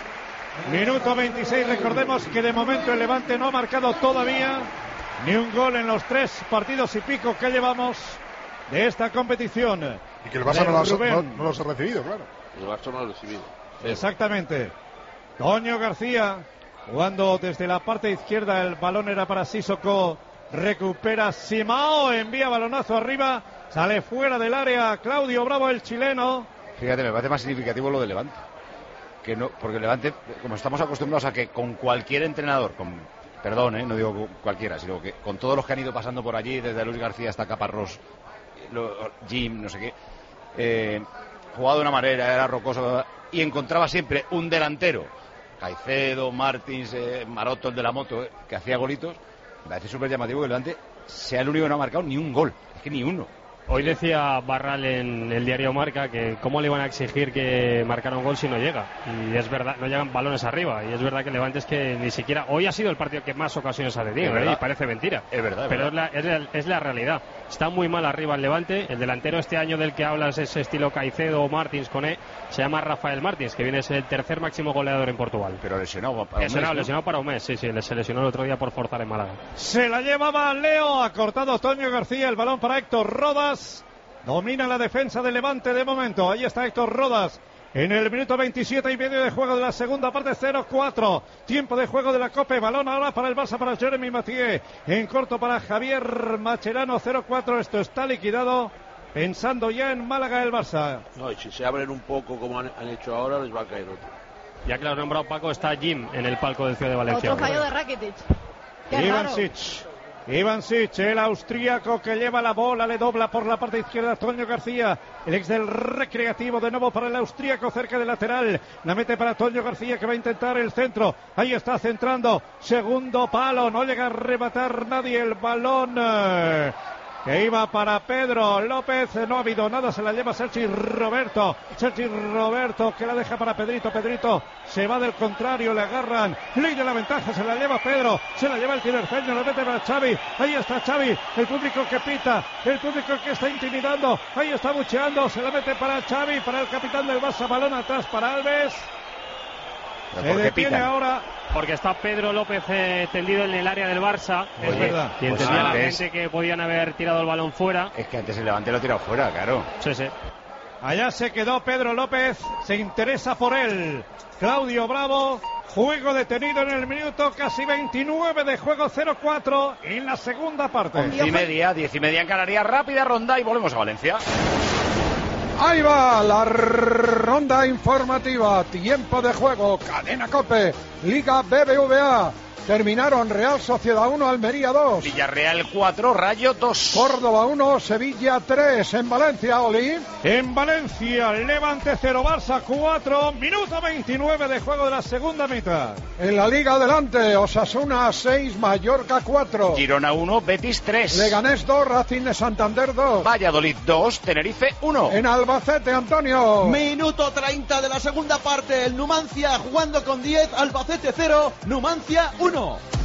Minuto 26, recordemos que de momento el Levante no ha marcado todavía ni un gol en los 3 partidos y pico que llevamos de esta competición. Y que el Barça no los ha recibido, claro. El Barça no lo ha recibido. Exactamente. Toño García jugando desde la parte izquierda, el balón era para Sissoko, recupera Simao, envía balonazo arriba, sale fuera del área Claudio Bravo, el chileno. Fíjate, me parece más significativo lo de Levante, que no, porque el Levante, como estamos acostumbrados a que con cualquier entrenador, perdón, no digo cualquiera, sino que con todos los que han ido pasando por allí, desde Luis García hasta Caparrós, Jim, no sé qué, jugaba de una manera, era rocoso y encontraba siempre un delantero, Caicedo, Martins, Maroto, el de la moto, que hacía golitos. Me parece súper llamativo que el Levante sea el único que no ha marcado ni un gol, es que ni uno. Hoy decía Barral en el diario Marca que cómo le iban a exigir que marcara un gol si no llega. Y es verdad, no llegan balones arriba. Y es verdad que el Levante es que ni siquiera... Hoy ha sido el partido que más ocasiones ha tenido, y parece mentira. Es verdad. Pero es la realidad. Está muy mal arriba el Levante. El delantero este año del que hablas es estilo Caicedo o Martins con se llama Rafael Martins, que viene a ser el tercer máximo goleador en Portugal. Pero lesionado para un mes. Lesionado para un mes, sí, se lesionó el otro día por forzar en Málaga. Se la llevaba Leo, ha cortado Toño García, el balón para Héctor Rodas. Domina la defensa del Levante de momento. Ahí está Héctor Rodas. En el minuto 27 y medio de juego de la segunda parte, 0-4. Tiempo de juego de la Copa. Balón ahora para el Barça, para Jeremy Mathieu. En corto para Javier Macherano, 0-4. Esto está liquidado. Pensando ya en Málaga el Barça. No, y si se abren un poco como han hecho ahora, les va a caer otro. Ya que lo ha nombrado Paco, está Jim en el palco del Ciudad de Valencia. Otro fallo de Rakitic. Ivancic, el austríaco que lleva la bola, le dobla por la parte izquierda Toño García, el ex del Recreativo, de nuevo para el austríaco cerca del lateral, la mete para Toño García, que va a intentar el centro, ahí está centrando, segundo palo, no llega a rematar nadie el balón, que iba para Pedro López, no ha habido nada, se la lleva Sergi Roberto que la deja para Pedrito se va del contrario, le agarran, ley de la ventaja, se la lleva Pedro, se la lleva el tinerfeño, la mete para Xavi, ahí está Xavi, el público que pita, el público que está intimidando, ahí está bucheando, se la mete para Xavi, para el capitán del Barça, balón atrás para Alves. Se detiene ahora. Porque está Pedro López tendido en el área del Barça. Es verdad. Y entendía la gente que podían haber tirado el balón fuera. Es que antes el Levante lo ha tirado fuera, claro. Sí. Allá se quedó Pedro López. Se interesa por él Claudio Bravo. Juego detenido en el minuto casi 29 de juego, 0-4 en la segunda parte. 10:30 en Canarias. Rápida ronda y volvemos a Valencia. Ahí va la ronda informativa. Tiempo de juego. Cadena COPE. Liga BBVA. Terminaron Real Sociedad 1, Almería 2. Villarreal 4, Rayo 2. Córdoba 1, Sevilla 3. En Valencia, Oli. En Valencia, Levante 0, Barça 4. Minuto 29 de juego de la segunda mitad. En la Liga adelante, Osasuna 6, Mallorca 4. Girona 1, Betis 3. Leganés 2, Racing de Santander 2. Valladolid 2, Tenerife 1. En Albacete, Antonio. Minuto 30 de la segunda parte. El Numancia jugando con 10, Albacete 0, Numancia 1.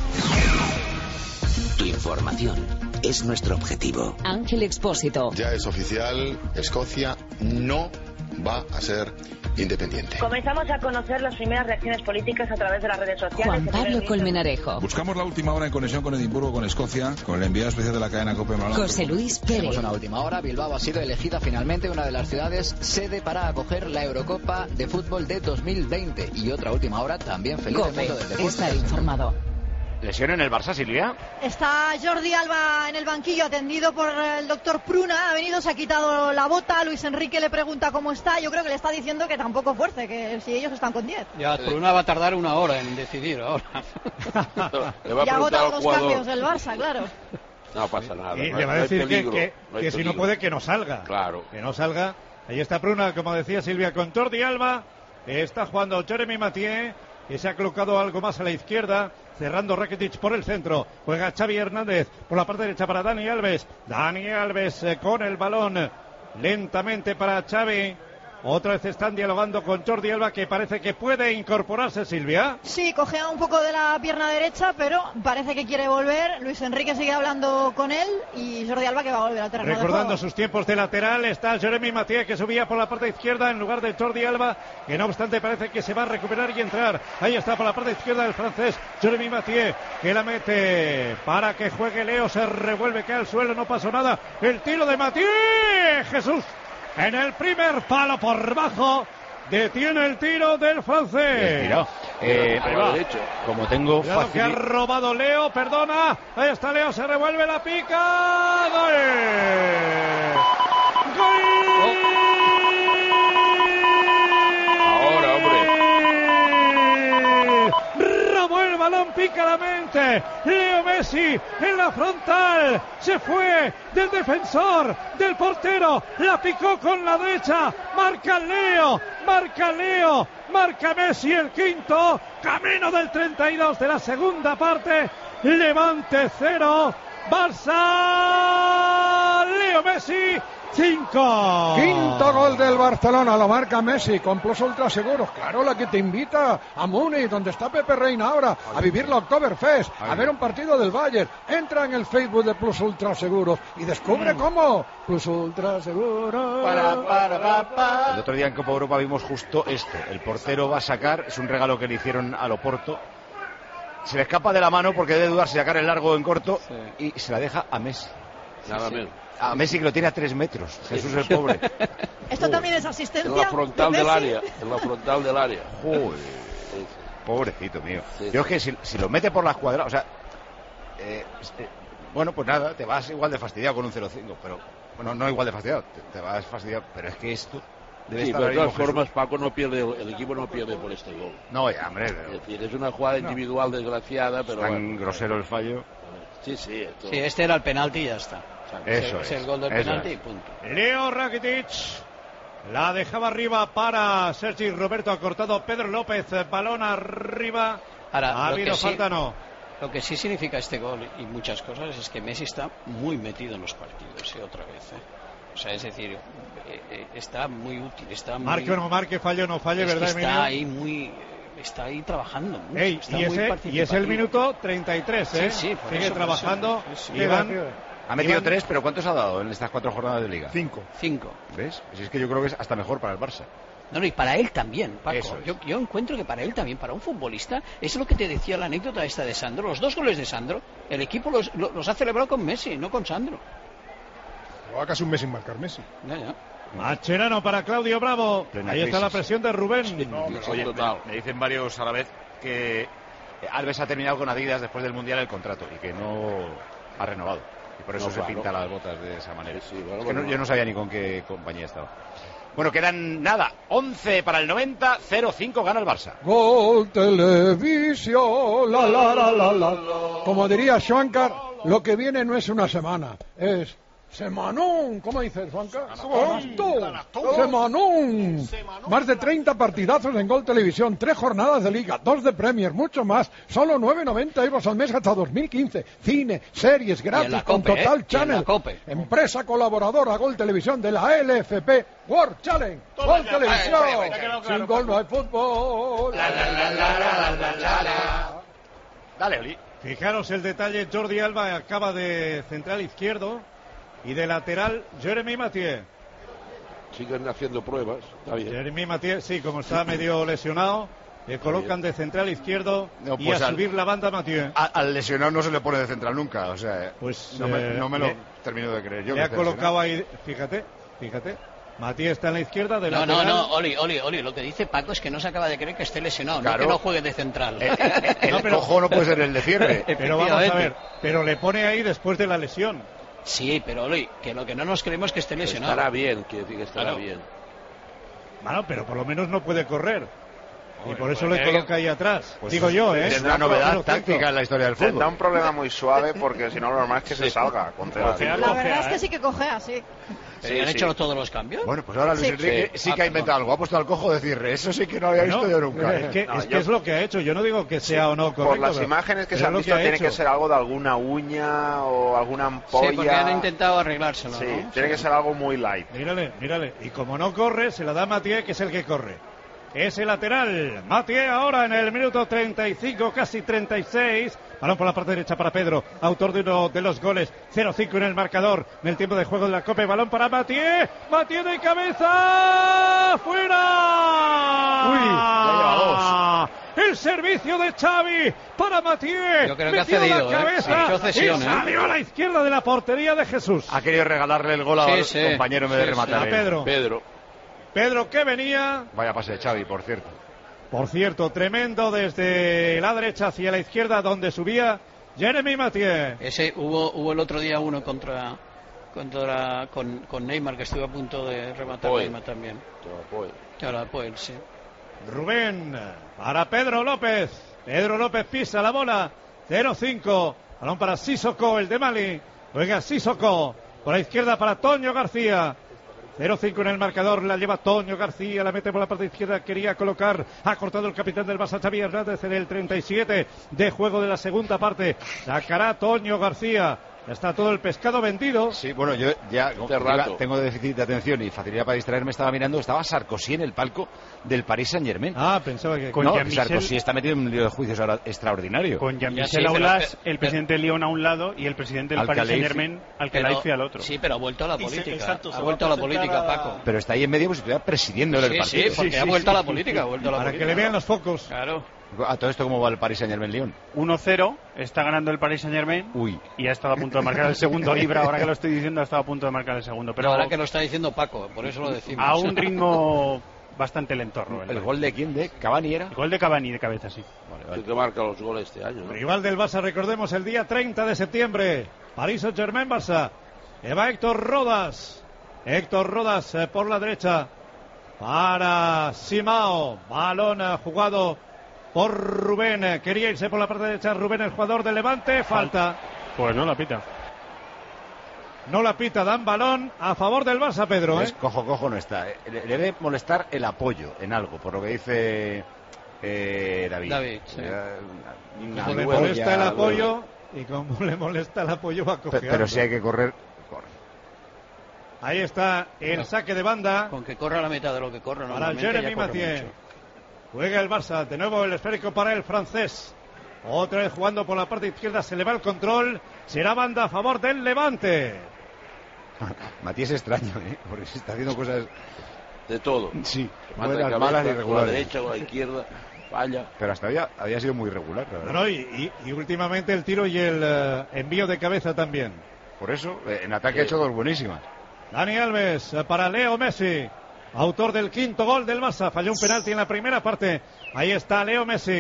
Tu información es nuestro objetivo. Ángel Expósito. Ya es oficial, Escocia no va a ser independiente. Comenzamos a conocer las primeras reacciones políticas a través de las redes sociales. Juan Pablo Colmenarejo. Buscamos la última hora en conexión con Edimburgo, con Escocia, con el enviado especial de la cadena COPE. José Luis Pérez. Tenemos una última hora. Bilbao ha sido elegida finalmente una de las ciudades sede para acoger la Eurocopa de Fútbol de 2020. Y otra última hora también feliz del mundo del deporte. Estar informado. ¿Lesión en el Barça, Silvia? Está Jordi Alba en el banquillo atendido por el doctor Pruna. Ha venido, se ha quitado la bota. Luis Enrique le pregunta cómo está. Yo creo que le está diciendo que tampoco fuerce, que si ellos están con 10. Ya, Pruna va a tardar una hora en decidir ahora. Ya ha agotado los cambios del Barça, claro. No pasa nada. Y le va a decir que si no puede, que no salga. Claro. Que no salga. Ahí está Pruna, como decía Silvia, con Jordi Alba. Está jugando Jeremy Mathieu, que se ha colocado algo más a la izquierda, cerrando Rakitic por el centro. Juega Xavi Hernández por la parte derecha para Dani Alves. Dani Alves con el balón lentamente para Xavi. Otra vez están dialogando con Jordi Alba, que parece que puede incorporarse, Silvia. Sí, cojea un poco de la pierna derecha, pero parece que quiere volver. Luis Enrique sigue hablando con él y Jordi Alba que va a volver al terreno. Recordando sus tiempos de lateral, está Jeremy Mathieu, que subía por la parte izquierda en lugar de Jordi Alba, que no obstante parece que se va a recuperar y entrar. Ahí está por la parte izquierda el francés Jeremy Mathieu, que la mete para que juegue Leo. Se revuelve, cae al suelo, no pasó nada. El tiro de Mathieu, Jesús. En el primer palo por bajo, detiene el tiro del francés. Mira, ahí va. Como tengo fácil. Que ha robado Leo, perdona. Ahí está Leo, se revuelve, la pica. ¡Gol! ¡Gol! Ahora, hombre. Robó el balón pícaramente. Leo Messi en la frontal. Se fue del defensor, del portero. La picó con la derecha. Marca Leo. Marca Leo. Marca Messi el quinto. Camino del 32 de la segunda parte. Levante 0. Barça. Leo Messi 5. Quinto gol del Barcelona, lo marca Messi con Plus Ultra Seguros. Claro, la que te invita a Múnich, donde está Pepe Reina ahora, a vivir la Oktoberfest, a ver un partido del Bayern. Entra en el Facebook de Plus Ultra Seguros y descubre cómo. Plus Ultra Seguros. El otro día en Copa Europa vimos justo esto. El portero va a sacar, es un regalo que le hicieron al Oporto. Se le escapa de la mano porque debe dudar si sacar el largo o en corto, y se la deja a Messi. Nada menos. A Messi, que lo tiene a 3 metros. Jesús el pobre. Esto también es asistencia. En la frontal del área. En la frontal del área. Joder. Pobrecito mío. Yo es que si lo mete por la escuadra, o sea, bueno, pues nada, te vas igual de fastidiado con un 0-5, pero bueno, no igual de fastidiado, te vas fastidiado, pero es que esto debe estar. Pero de todas formas, Paco no pierde, el equipo no pierde por este gol. No, ya, hombre. Es decir, es una jugada individual desgraciada, pero tan grosero el fallo. Sí, este era el penalti y ya está. Eso es el gol del penalti y punto. Leo Rakitic la dejaba arriba para Sergi Roberto, ha cortado Pedro López, balón arriba. Ahora, ha habido falta, no. Lo que sí significa este gol y muchas cosas es que Messi está muy metido en los partidos, otra vez. O sea, es decir, está muy útil, está muy... Marque o no marque, falle o no falle, ¿verdad, Emilio? Está ahí trabajando mucho. Y es el minuto 33, Sí, sigue trabajando. Ha metido 3, pero ¿cuántos ha dado en estas 4 jornadas de Liga? 5. ¿Ves? Si es que yo creo que es hasta mejor para el Barça. No, y para él también, Paco. Yo encuentro que para él también, para un futbolista, es lo que te decía la anécdota esta de Sandro. Los 2 goles de Sandro, el equipo los ha celebrado con Messi, no con Sandro. Lleva casi un mes sin marcar Messi. Ya. Mascherano para Claudio Bravo. Ahí está la presión de Rubén. Oye, me dicen varios a la vez que Alves ha terminado con Adidas después del Mundial el contrato y que no ha renovado. Y por eso se pinta las botas de esa manera. Yo no sabía ni con qué compañía estaba. Bueno, quedan nada, 11 para el 90, 0-5 gana el Barça. Gol Televisión, la la la la la. Como diría Schwankar, lo que viene no es una semana, es semanón. ¿Cómo dices, Schwankar? Semanón. Más de 30 partidazos en Gol Televisión, 3 jornadas de Liga, 2 de Premier, mucho más. Solo 9,90 euros al mes hasta 2015. Cine, series gratis con Total Channel. Empresa colaboradora Gol Televisión de la LFP World Challenge. Gol Televisión. Sin gol no hay fútbol. Dale, Oli. Fijaros el detalle, Jordi Alba acaba de central izquierdo y de lateral Jeremy Mathieu. Siguen haciendo pruebas, está bien. Jeremy Mathieu, sí, como está medio lesionado, le colocan de central izquierdo y a subir la banda Mathieu. Al lesionado no se le pone de central nunca, o sea, pues no me lo termino de creer yo. Le ha colocado ahí, fíjate. Mathieu está en la izquierda de lateral. No, Oli, lo que dice Paco es que no se acaba de creer que esté lesionado, claro. No que no juegue de central. El cojo no puede ser el de cierre. Pero vamos a ver, pero le pone ahí después de la lesión. Sí, pero Oli, que lo que no nos creemos es que esté lesionado. Estará bien, quiere decir que estará bien. Bueno, pero por lo menos no puede correr. Y por eso le coloca ahí atrás. Pues digo yo, ¿eh? Es una novedad táctica en la historia del fútbol. Da un problema muy suave porque si no lo normal es que se salga. La verdad es que sí que cojea, sí. ¿Se han hecho todos los cambios? Bueno, pues ahora Luis Enrique sí que ha inventado algo. Ha puesto al cojo de cierre. Eso sí que no había visto yo nunca. Es que es lo que ha hecho. Yo no digo que sea o no correcto. Por las imágenes que se han visto tiene que ser algo de alguna uña o alguna ampolla. Sí, porque han intentado arreglárselo. Sí, ¿no? tiene que ser algo muy light. Mírale. Y como no corre, se la da Mathieu, que es el que corre. Es el lateral. Mathieu ahora en el minuto 35, casi 36. Balón por la parte derecha para Pedro, autor de uno de los goles. 0-5 en el marcador. En el tiempo de juego de la Copa. Balón para Mathieu. Mathieu de cabeza. ¡Fuera! Uy, ya lleva 2. El servicio de Xavi para Mathieu. Yo creo que ha cedido, la cabeza, cesión, y salió a la izquierda de la portería de Jesús. Ha querido regalarle el gol al compañero en vez de rematar. A Pedro que venía. Vaya pase de Xavi, por cierto. Por cierto, tremendo desde la derecha hacia la izquierda donde subía Jeremy Mathieu. Ese hubo el otro día uno con Neymar que estuvo a punto de rematar Neymar también. Claro, Poel, sí. Rubén para Pedro López. Pedro López pisa la bola. 0-5. Balón para Sissoko, el de Mali. Juega Sissoko. Por la izquierda para Toño García. 0-5 en el marcador, la lleva Toño García, la mete por la parte izquierda, quería colocar, ha cortado el capitán del Barça, Xavi Hernández, en el 37 de juego de la segunda parte. Sacará Toño García. Ya está todo el pescado vendido. Sí, bueno, yo ya tengo déficit de atención y facilidad para distraerme. Estaba mirando, estaba Sarkozy en el palco del Paris Saint-Germain. Ah, pensaba que... Sarkozy está metido en un lío de juicios ahora extraordinario. Con Jean-Michel Aulas, el presidente de Lyon a un lado y el presidente del Paris Saint-Germain, Al-Khelaifi al otro. Sí, pero ha vuelto a la política. Ha vuelto a la política, Paco. Pero está ahí en medio, pues estuviera presidiendo el partido. Sí, porque ha vuelto a la política. Para que le vean los focos. Claro. A todo esto, ¿cómo va el Paris Saint-Germain-Lyon? 1-0, está ganando el Paris Saint-Germain. Uy. Y ha estado a punto de marcar el segundo. Ibra, ahora que lo estoy diciendo, ha estado a punto de marcar el segundo. Pero ahora que lo está diciendo Paco, por eso lo decimos. A un ritmo bastante lentorro. ¿El gol de quién? ¿De Cavani era? El gol de Cavani de cabeza, sí. El que marca los goles este año, ¿no? Rival del Barça, recordemos, el día 30 de septiembre. Paris Saint-Germain-Barça. Va Héctor Rodas. Héctor Rodas por la derecha. Para Simao. Balón jugado por Rubén. Quería irse por la parte derecha Rubén, el jugador del Levante. Falta. Pues no la pita. No la pita, dan balón a favor del Barça, Pedro. Pues cojo no está. Le debe molestar el apoyo en algo, por lo que dice David. Sí. Como le molesta el apoyo, y como le molesta el apoyo va a coger. Pero si hay que correr, corre. Ahí está el saque de banda. Con que corra la mitad de lo que corre. Para Jeremy Mathieu. Juega el Barça, de nuevo el esférico para el francés. Otra vez jugando por la parte izquierda, se le va el control. Será banda a favor del Levante. Matías es extraño, porque se está haciendo cosas de todo. Sí, buenas, malas y regulares. Con la derecha, con la izquierda, falla. Pero hasta había sido muy regular, la verdad. No, y últimamente el tiro y el envío de cabeza también. Por eso, en ataque ha hecho dos buenísimas. Dani Alves para Leo Messi, autor del quinto gol del Barça. Falló un penalti en la primera parte. Ahí está Leo Messi.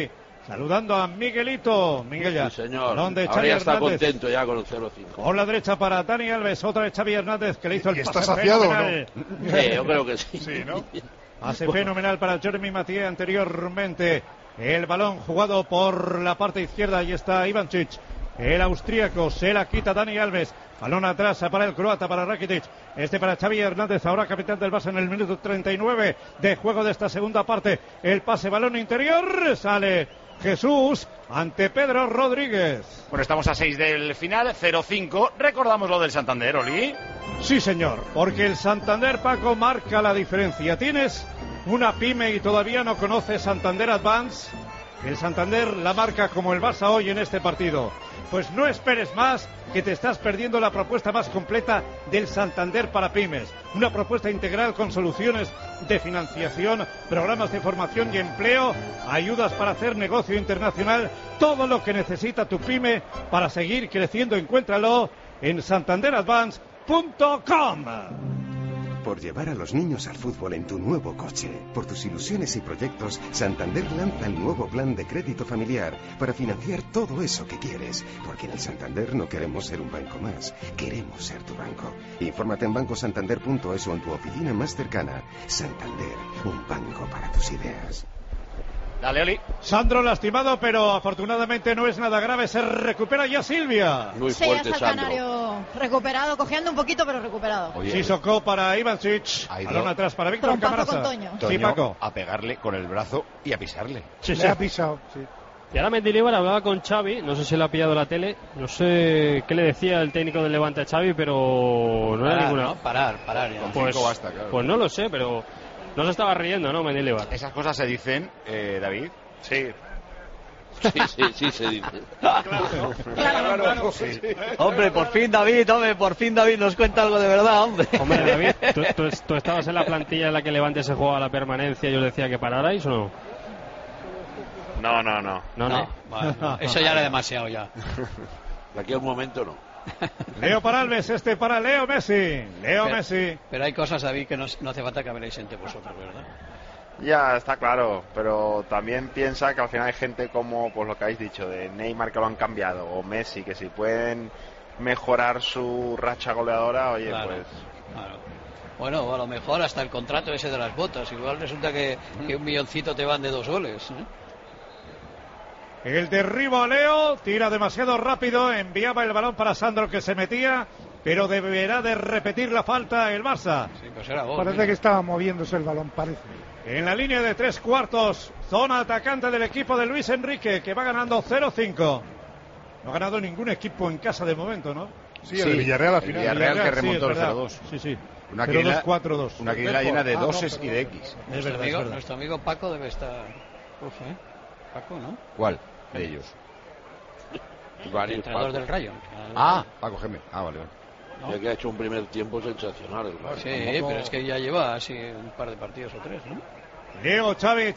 saludando a Miguelito. Miguel ya. Sí, señor. Donde Ahora Xavi ya está Hernández. contento ya con el 0-5. Por la derecha para Dani Alves, otra vez Xavi Hernández que le hizo el ¿Y pase está saciado fenomenal. o no? Sí, yo creo que sí. Sí, ¿no? Pase fenomenal para Jeremy Mathieu anteriormente. El balón jugado por la parte izquierda. Ahí está Ivancic. El austríaco se la quita Dani Alves. Balón atrás para el croata, para Rakitic. Este para Xavi Hernández, ahora capitán del Barça en el minuto 39 de juego de esta segunda parte. El pase, balón interior. Sale Jesús ante Pedro Rodríguez. Bueno, estamos a 6 del final, 0-5. Recordamos lo del Santander, Oli. Sí, señor, porque el Santander, Paco, marca la diferencia. ¿Tienes una pyme y todavía no conoces Santander Advance? El Santander la marca como el Barça hoy en este partido. Pues no esperes más, que te estás perdiendo la propuesta más completa del Santander para pymes. Una propuesta integral con soluciones de financiación, programas de formación y empleo, ayudas para hacer negocio internacional, todo lo que necesita tu pyme para seguir creciendo. Encuéntralo en santanderadvance.com. Por llevar a los niños al fútbol en tu nuevo coche. Por tus ilusiones y proyectos, Santander lanza el nuevo plan de crédito familiar para financiar todo eso que quieres. Porque en el Santander no queremos ser un banco más, queremos ser tu banco. Infórmate en bancosantander.es o en tu oficina más cercana. Santander, un banco para tus ideas. Dale, Oli. Sandro lastimado, pero afortunadamente no es nada grave. Se recupera ya Silvia. Muy Sí, fuerte, ya está el Sandro. Canario recuperado, cojeando un poquito, pero recuperado. Oye, Sissoko para Ivancic. Ha ido Balón atrás para Víctor trompazo Camarasa. con Toño. Sí, Paco. a pegarle con el brazo y a pisarle. Sí, Le ha pisado, sí. Y ahora Mendilibar hablaba con Xavi, no sé si le ha pillado la tele, no sé qué le decía el técnico del Levante a Xavi, pero no era Parar, ninguna. ¿no? Parar ya. Con 5 basta, claro. Pues no lo sé, pero no se estaba riendo, ¿no, Mendilibar? Esas cosas se dicen, David. Sí. Sí, se dice. Claro. Sí. Hombre, por fin David nos cuenta algo de verdad, hombre. Hombre, David, ¿tú estabas en la plantilla en la que Levante se jugaba la permanencia y os decía que pararais o no? No. No. Bueno, eso ya era demasiado ya. De aquí a un momento no. Leo para Alves, este para Leo Messi. Messi. Pero hay cosas, David, que no hace falta que habléis entre vosotros, ¿verdad? Ya, está claro, pero también piensa que al final hay gente como, pues lo que habéis dicho, de Neymar que lo han cambiado, o Messi, que si pueden mejorar su racha goleadora, oye, Claro. pues... Bueno, a lo mejor hasta el contrato ese de las botas. Igual resulta que un milloncito te van de 2 goles, ¿eh? El derribo a Leo, tira demasiado rápido, enviaba el balón para Sandro que se metía, pero deberá de repetir la falta el Barça. Sí, pues era gol. Parece que estaba moviéndose el balón, parece. En la línea de 3/4, zona atacante del equipo de Luis Enrique, que va ganando 0-5. No ha ganado ningún equipo en casa de momento, ¿no? Sí, el Villarreal al final. Villarreal que remontó sí, el es verdad. 0-2. Sí. Una 0-2-4-2. Una quiniela llena de doses y de X. Es verdad, es verdad. Nuestro amigo Paco debe estar... Paco, ¿no? ¿Cuál de ellos? El entrenador del Rayo. Paco Gémez. Vale. Ya que ha hecho un primer tiempo sensacional el Barça. Sí, pero es que ya lleva así un par de partidos o 3, ¿no? Leo,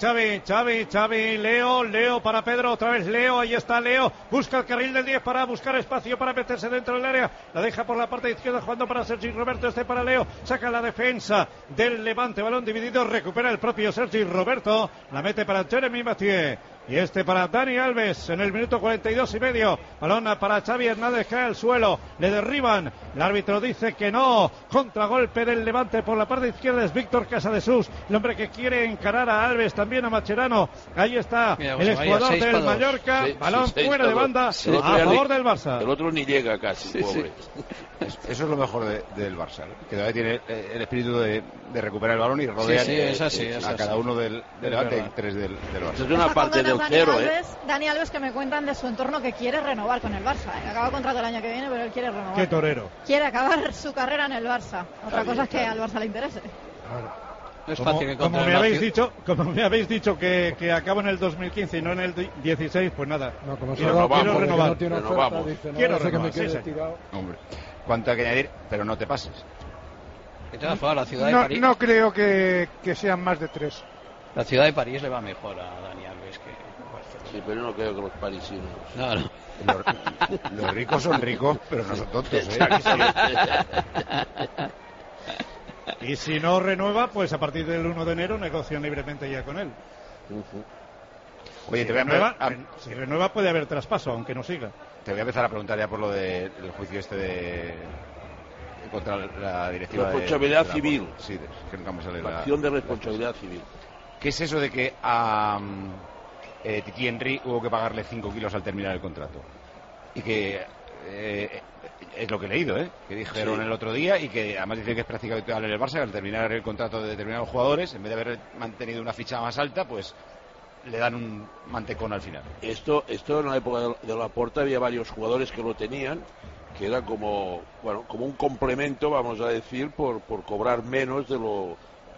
Xavi, Leo para Pedro, otra vez Leo, ahí está Leo, busca el carril del 10 para buscar espacio para meterse dentro del área, la deja por la parte izquierda jugando para Sergi Roberto, este para Leo, saca la defensa del Levante, balón dividido, recupera el propio Sergi Roberto, la mete para Jeremy Mathieu. Y este para Dani Alves en el minuto 42 y medio. Balón para Xavi Hernández, cae al suelo. Le derriban. El árbitro dice que no. Contragolpe del Levante por la parte izquierda es Víctor Casadesús. El hombre que quiere encarar a Alves, también a Macherano. Ahí está el jugador del Mallorca. Balón fuera de banda a favor del Barça. El otro ni llega casi, pobre. Eso es lo mejor del Barça, ¿no? Que todavía tiene el espíritu de recuperar el balón y rodear a cada uno del Levante y 3 del Barça. Esto es una parte del cero, Dani Alves, que me cuentan de su entorno que quiere renovar con el Barça. Acaba contrato el año que viene, pero él quiere renovar. Qué torero. Quiere acabar su carrera en el Barça. Otra cosa es que al Barça le interese. No es fácil encontrar como me habéis dicho que acaba en el 2015 y no en el 16, pues nada. No, como quiero renovar. No tiene oferta, dice, no, quiero sé que me renovar, quede tirado. Hombre, cuánto hay que añadir, pero no te pases. La ciudad de París. No creo que sean más de 3. La ciudad de París le va mejor a Dani Alves que... Sí, pero no creo que los parisinos... No. Los ricos son ricos, pero no son tontos, ¿eh? Y si no renueva, pues a partir del 1 de enero negocian libremente ya con él. Oye, si renueva puede haber traspaso, aunque no siga. Te voy a empezar a preguntar ya por lo del juicio contra la directiva responsabilidad civil. Sí, que nunca me sale la acción de responsabilidad civil. ¿Qué es eso de que a Titi Henry hubo que pagarle 5 kilos al terminar el contrato? Y que es lo que he leído, que dijeron el otro día, y que además dicen que es prácticamente habitual en el Barça que al terminar el contrato de determinados jugadores, en vez de haber mantenido una ficha más alta, pues le dan un mantecón al final. Esto en la época de Laporta había varios jugadores que lo tenían, que era como un complemento, vamos a decir, por cobrar menos de lo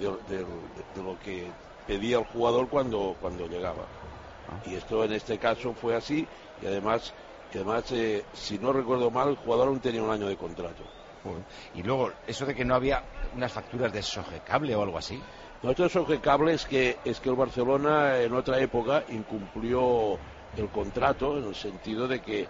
que pedía el jugador cuando llegaba. Y esto en este caso fue así, y además si no recuerdo mal, el jugador aún tenía un año de contrato. Y luego, eso de que no había unas facturas de Sogecable o algo así. No, esto de Sogecable es que el Barcelona en otra época incumplió el contrato, en el sentido de que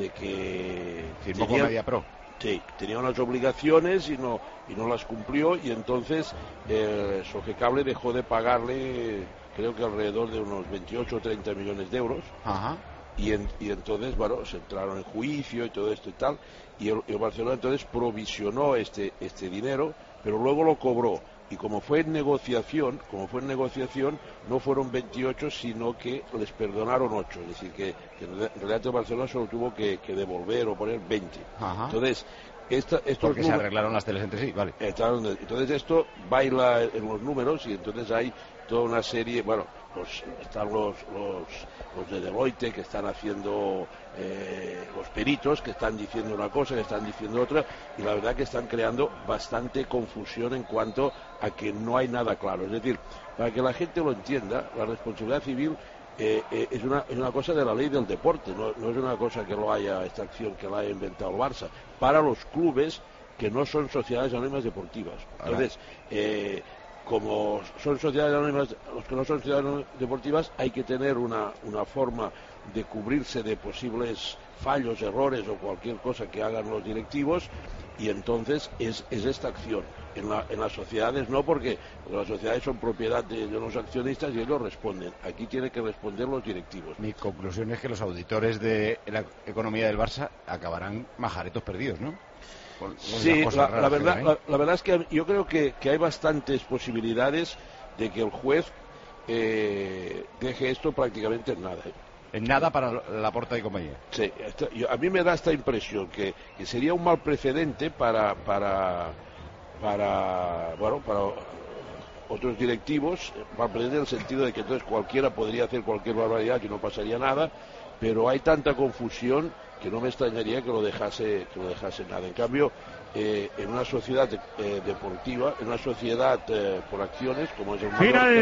firmó con Mediapro. Sí, tenía unas obligaciones y no las cumplió, y entonces Sogecable dejó de pagarle, creo que alrededor de unos 28 o 30 millones de euros. Ajá. Y entonces, se entraron en juicio y todo esto y tal, y el Barcelona entonces provisionó este dinero, pero luego lo cobró, y como fue en negociación, no fueron 28, sino que les perdonaron 8, es decir, que en realidad el Barcelona solo tuvo que devolver o poner 20. Ajá. Entonces, porque se arreglaron las teles entre sí, vale. Entonces esto baila en los números, y entonces hay toda una serie, están los de Deloitte que están haciendo, los peritos que están diciendo una cosa, que están diciendo otra, y la verdad que están creando bastante confusión en cuanto a que no hay nada claro. Es decir, para que la gente lo entienda, la responsabilidad civil es una cosa de la ley del deporte, no es una cosa esta acción que la haya inventado el Barça, para los clubes que no son sociedades anónimas deportivas. Entonces, como son sociedades anónimas, los que no son sociedades deportivas, hay que tener una forma de cubrirse de posibles fallos, errores o cualquier cosa que hagan los directivos, y entonces es esta acción. En las sociedades no, porque las sociedades son propiedad de los accionistas y ellos responden. Aquí tienen que responder los directivos. Mi conclusión es que los auditores de la economía del Barça acabarán majaretos perdidos, ¿no? Sí, la verdad es que yo creo que hay bastantes posibilidades de que el juez deje esto prácticamente en nada. En nada para Laporta y compañía. Sí, a mí me da esta impresión que sería un mal precedente para otros directivos, mal precedente en el sentido de que entonces cualquiera podría hacer cualquier barbaridad y no pasaría nada, pero hay tanta confusión que no me extrañaría que lo dejase nada. En cambio, en una sociedad deportiva, en una sociedad por acciones como es el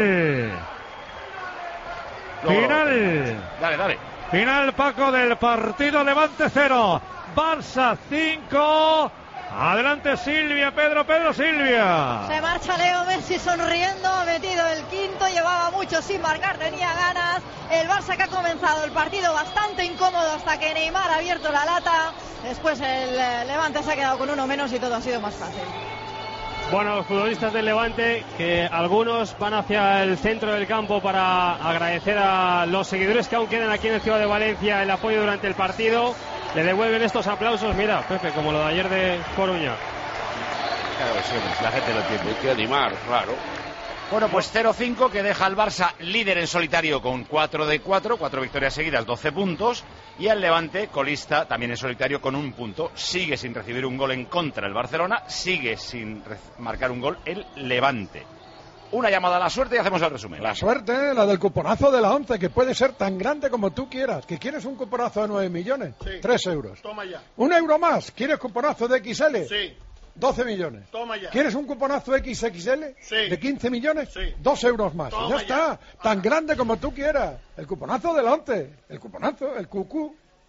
Final. Final, Paco, del partido. Levante 0, Barça 5. Adelante Silvia, Pedro Silvia. Se marcha Leo Messi sonriendo, ha metido el quinto, llevaba mucho sin marcar, tenía ganas. El Barça que ha comenzado el partido bastante incómodo hasta que Neymar ha abierto la lata. Después el Levante se ha quedado con uno menos y todo ha sido más fácil. Bueno, los futbolistas del Levante, que algunos van hacia el centro del campo para agradecer a los seguidores que aún quedan aquí en el Ciudad de Valencia el apoyo durante el partido. Le devuelven estos aplausos, mira, Pepe, como lo de ayer de Coruña. Claro, sí, la gente lo entiende. Hay que animar, claro. Bueno, pues 0-5 que deja al Barça líder en solitario con 4 de 4 victorias seguidas, 12 puntos. Y al Levante, colista, también en solitario con 1 punto. Sigue sin recibir un gol en contra el Barcelona, sigue sin marcar un gol el Levante. Una llamada a la suerte y hacemos el resumen. La suerte, la del cuponazo de la 11, que puede ser tan grande como tú quieras. ¿Que quieres un cuponazo de 9 millones? Sí. 3 euros. Toma ya. ¿1 euro más? ¿Quieres cuponazo de XL? Sí. 12 millones. Toma ya. ¿Quieres un cuponazo XXL? Sí. ¿De 15 millones? Sí. 2 euros más. Toma Ya está. Tan grande como tú quieras. El cuponazo del 11. El cuponazo, el cucú.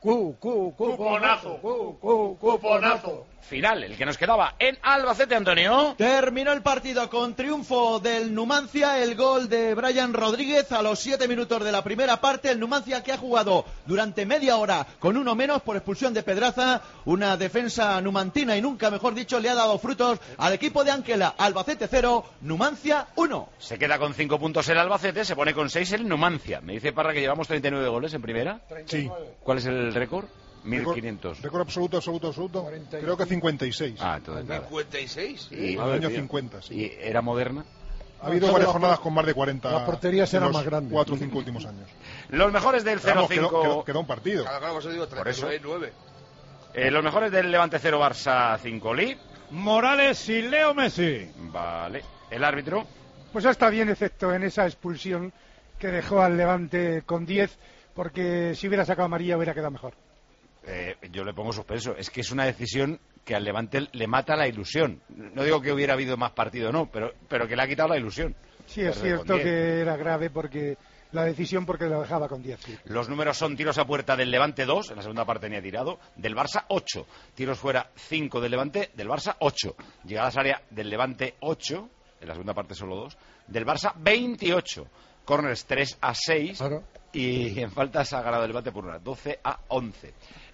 Cuponazo. Final, el que nos quedaba en Albacete, Antonio. Terminó el partido con triunfo del Numancia, el gol de Brian Rodríguez a los 7 minutos de la primera parte. El Numancia que ha jugado durante media hora con uno menos por expulsión de Pedraza. Una defensa numantina y nunca mejor dicho le ha dado frutos al equipo de Anquela. Albacete 0, Numancia 1. Se queda con 5 puntos el Albacete, se pone con 6 el Numancia. Me dice Parra que llevamos 39 goles en primera. Sí. ¿Cuál es el récord? 1500. Récord absoluto. Creo que 56. Ah, entonces nada. 56. Y el año 50, sí. ¿Y era moderna? Ha habido varias jornadas con más de 40. Las porterías eran más grandes. 4 o 5 últimos años. Los mejores del 0-5. Quedó un partido. Claro, por eso digo 39-9. Los mejores del Levante 0, Barça 5, Li. Morales y Leo Messi. Vale. El árbitro. Pues está bien, excepto en esa expulsión que dejó al Levante con 10, porque si hubiera sacado amarilla hubiera quedado mejor. Yo le pongo suspenso. Es que es una decisión que al Levante le mata la ilusión. No digo que hubiera habido más partido, no, pero que le ha quitado la ilusión. Sí, es cierto que era grave porque la decisión porque lo dejaba con 10. Sí. Los números son tiros a puerta del Levante 2, en la segunda parte ni ha tirado, del Barça 8. Tiros fuera 5 del Levante, del Barça 8. Llegadas a área del Levante 8, en la segunda parte solo 2, del Barça 28. Corners 3-6. Claro. Y en faltas ha ganado el Levante por una, 12-11.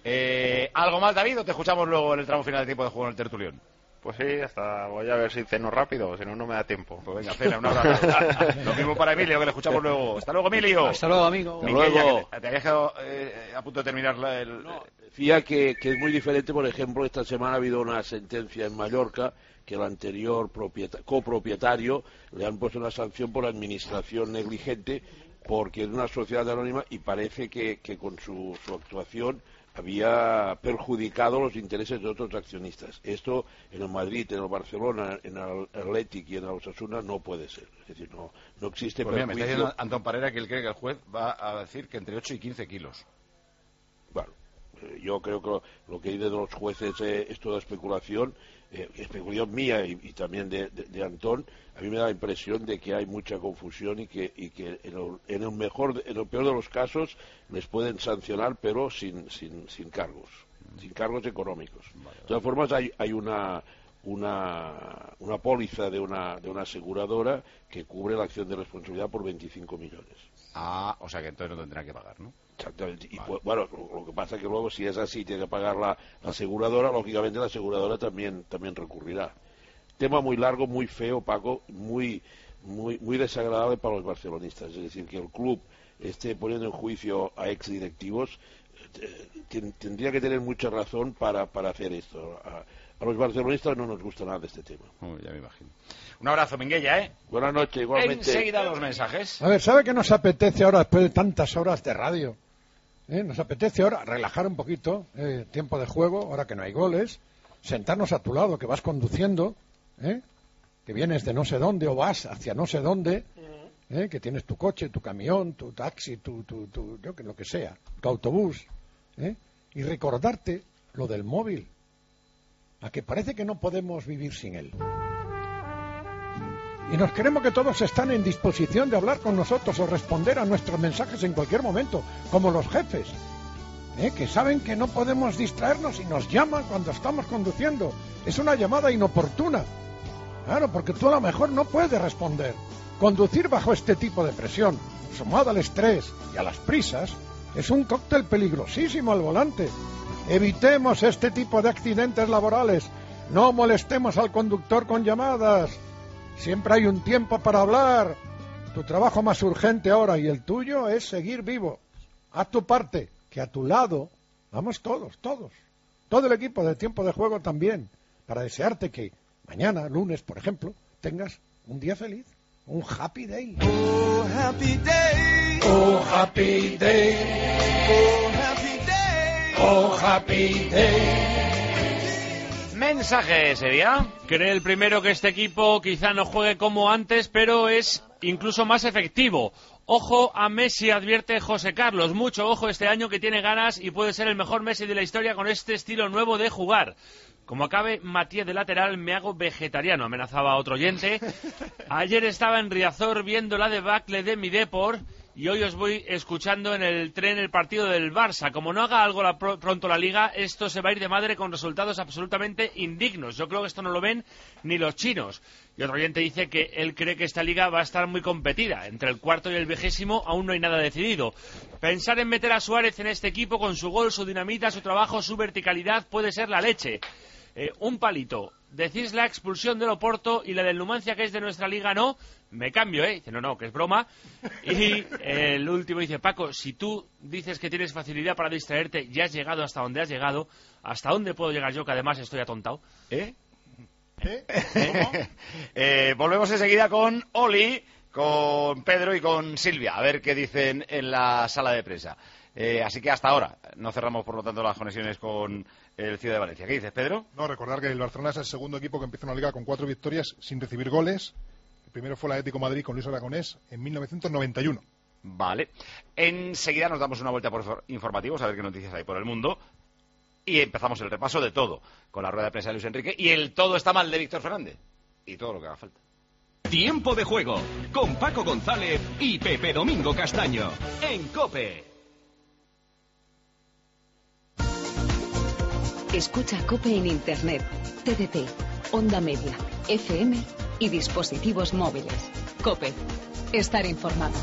¿Algo más, David, o te escuchamos luego en el tramo final de tiempo de juego en el tertulión? Pues sí, hasta voy a ver si ceno rápido, si no, no me da tiempo. Pues venga, cena, un abrazo. Lo mismo para Emilio, que le escuchamos luego. Hasta luego, Emilio. Hasta luego, amigo. Luego. Te habías quedado a punto de terminar No, decía que es muy diferente, por ejemplo, esta semana ha habido una sentencia en Mallorca que el anterior copropietario le han puesto una sanción por administración negligente porque es una sociedad anónima y parece que con su actuación había perjudicado los intereses de otros accionistas. Esto en el Madrid, en el Barcelona, en el Athletic y en el Osasuna no puede ser. Es decir, no existe pues perjuicio. Mira, me está diciendo Antón Parera que él cree que el juez va a decir que entre 8 y 15 kilos. Bueno, yo creo que lo que dice de los jueces es toda especulación, especulación mía y también de Antón. A mí me da la impresión de que hay mucha confusión y que en el peor de los casos les pueden sancionar, pero sin cargos económicos. De todas formas, hay una póliza de una aseguradora que cubre la acción de responsabilidad por 25 millones. Ah, o sea que entonces no tendrá que pagar, ¿no? Exactamente. Y vale. Bueno, lo que pasa es que luego, si es así, tiene que pagar la aseguradora, lógicamente la aseguradora también recurrirá. Tema muy largo, muy feo, Paco, muy desagradable para los barcelonistas. Es decir, que el club esté poniendo en juicio a exdirectivos, tendría que tener mucha razón para hacer esto. A los barcelonistas no nos gusta nada de este tema. Ya me imagino. Un abrazo, Minguella, ¿eh? Buenas noches, igualmente. Enseguida los mensajes. A ver, ¿sabe qué nos apetece ahora después de tantas horas de radio? Nos apetece ahora relajar un poquito, tiempo de juego, ahora que no hay goles, sentarnos a tu lado, que vas conduciendo, que vienes de no sé dónde o vas hacia no sé dónde, que tienes tu coche, tu camión, tu taxi, lo que sea, tu autobús, y recordarte lo del móvil, a que parece que no podemos vivir sin él. Y nos creemos que todos están en disposición de hablar con nosotros o responder a nuestros mensajes en cualquier momento, como los jefes, que saben que no podemos distraernos y nos llaman cuando estamos conduciendo. Es una llamada inoportuna. Claro, porque tú a lo mejor no puedes responder. Conducir bajo este tipo de presión, sumado al estrés y a las prisas, es un cóctel peligrosísimo al volante. Evitemos este tipo de accidentes laborales. No molestemos al conductor con llamadas. Siempre hay un tiempo para hablar. Tu trabajo más urgente ahora y el tuyo es seguir vivo. Haz tu parte, que a tu lado vamos todos. Todo el equipo de Tiempo de Juego también, para desearte que mañana, lunes, por ejemplo, tengas un día feliz, un happy day. Oh, happy day. Oh, happy day. Oh, happy day. Oh, happy day. Mensaje sería. Cree el primero que este equipo quizá no juegue como antes, pero es incluso más efectivo. Ojo a Messi, advierte José Carlos. Mucho ojo este año, que tiene ganas y puede ser el mejor Messi de la historia con este estilo nuevo de jugar. Como acabe Matías de lateral, me hago vegetariano, amenazaba otro oyente. Ayer estaba en Riazor viendo la debacle de mi Depor y hoy os voy escuchando en el tren el partido del Barça. Como no haga algo pronto la Liga, esto se va a ir de madre con resultados absolutamente indignos. Yo creo que esto no lo ven ni los chinos. Y otro oyente dice que él cree que esta Liga va a estar muy competida. Entre el cuarto y el 20º aún no hay nada decidido. Pensar en meter a Suárez en este equipo con su gol, su dinamita, su trabajo, su verticalidad puede ser la leche. Un palito. Decís la expulsión del Oporto y la del Numancia, que es de nuestra liga, no. Me cambio, Dice, no, que es broma. Y el último dice, Paco, si tú dices que tienes facilidad para distraerte y has llegado hasta donde has llegado, ¿hasta dónde puedo llegar yo, que además estoy atontado? Volvemos enseguida con Oli, con Pedro y con Silvia, a ver qué dicen en la sala de prensa. Así que hasta ahora no cerramos, por lo tanto, las conexiones con el Ciudad de Valencia. ¿Qué dices, Pedro? No, recordar que el Barcelona es el segundo equipo que empieza una liga con 4 victorias sin recibir goles. El primero fue el Atlético de Madrid con Luis Aragonés en 1991. Vale. Enseguida nos damos una vuelta por informativos a ver qué noticias hay por el mundo. Y empezamos el repaso de todo, con la rueda de prensa de Luis Enrique y el todo está mal de Víctor Fernández. Y todo lo que haga falta. Tiempo de juego, con Paco González y Pepe Domingo Castaño, en COPE. Escucha COPE en Internet, TDT, Onda Media, FM y dispositivos móviles. COPE. Estar informado.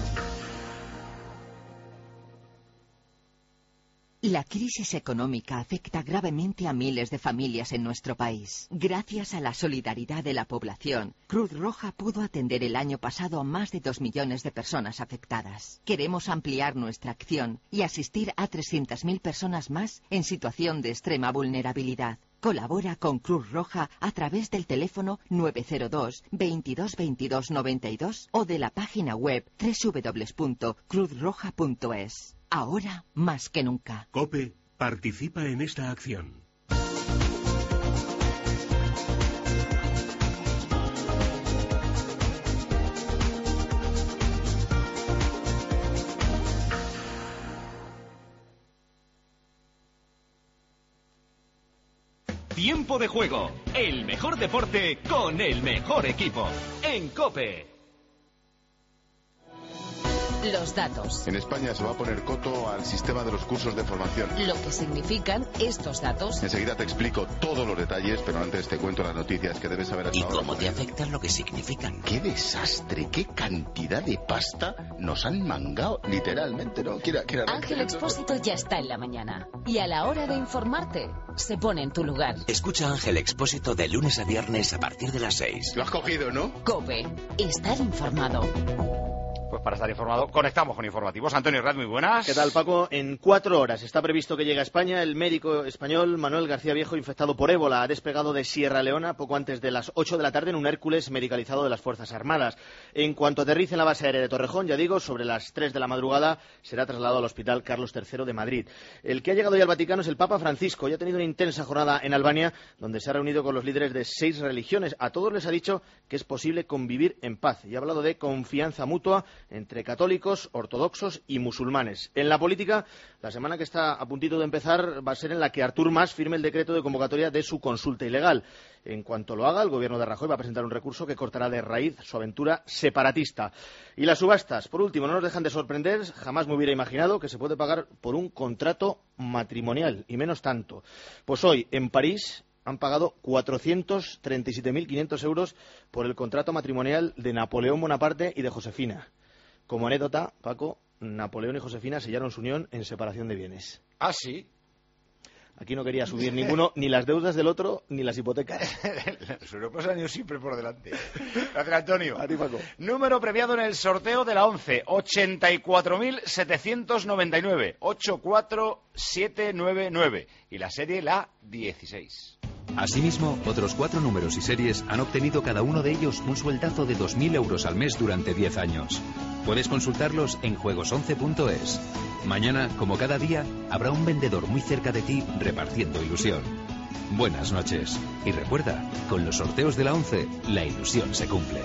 La crisis económica afecta gravemente a miles de familias en nuestro país. Gracias a la solidaridad de la población, Cruz Roja pudo atender el año pasado a más de 2 millones de personas afectadas. Queremos ampliar nuestra acción y asistir a 300.000 personas más en situación de extrema vulnerabilidad. Colabora con Cruz Roja a través del teléfono 902 22 22 92 o de la página web www.cruzroja.es. Ahora más que nunca. COPE participa en esta acción. Tiempo de juego, el mejor deporte con el mejor equipo, en COPE. Los datos. En España se va a poner coto al sistema de los cursos de formación. Lo que significan estos datos. Enseguida te explico todos los detalles, pero antes te cuento las noticias que debes saber hasta ahora. ¿Y cómo te afectan lo que significan? ¡Qué desastre! ¡Qué cantidad de pasta nos han mangado! Literalmente, ¿no? Ángel Expósito ya está en la mañana. Y a la hora de informarte, se pone en tu lugar. Escucha a Ángel Expósito de lunes a viernes a partir de las 6. Lo has cogido, ¿no? COPE. Estar informado. Pues para estar informado, conectamos con informativos. Antonio Herrad, muy buenas. ¿Qué tal, Paco? En 4 horas está previsto que llegue a España el médico español Manuel García Viejo, infectado por ébola. Ha despegado de Sierra Leona poco antes de las 8 de la tarde en un Hércules medicalizado de las Fuerzas Armadas. En cuanto aterrice en la base aérea de Torrejón, ya digo, sobre las 3 de la madrugada, será trasladado al Hospital Carlos III de Madrid. El que ha llegado ya al Vaticano es el Papa Francisco. Ya ha tenido una intensa jornada en Albania, donde se ha reunido con los líderes de 6 religiones. A todos les ha dicho que es posible convivir en paz. Y ha hablado de confianza mutua entre católicos, ortodoxos y musulmanes. En la política, la semana que está a puntito de empezar va a ser en la que Artur Mas firme el decreto de convocatoria de su consulta ilegal. En cuanto lo haga, el gobierno de Rajoy va a presentar un recurso que cortará de raíz su aventura separatista. Y las subastas, por último, no nos dejan de sorprender. Jamás me hubiera imaginado que se puede pagar por un contrato matrimonial, y menos tanto. Pues hoy, en París, han pagado 437.500 euros por el contrato matrimonial de Napoleón Bonaparte y de Josefina. Como anécdota, Paco, Napoleón y Josefina sellaron su unión en separación de bienes. ¿Ah, sí? Aquí no quería subir ninguno, ni las deudas del otro, ni las hipotecas. Los europeos han ido siempre por delante. Gracias, Antonio. A ti, Paco. Número premiado en el sorteo de la 11, 84.799. 84799. Y la serie, la 16. Asimismo, otros 4 números y series han obtenido cada uno de ellos un sueldazo de 2.000 euros al mes durante 10 años. Puedes consultarlos en juegos11.es. Mañana, como cada día, habrá un vendedor muy cerca de ti repartiendo ilusión. Buenas noches. Y recuerda, con los sorteos de la 11, la ilusión se cumple.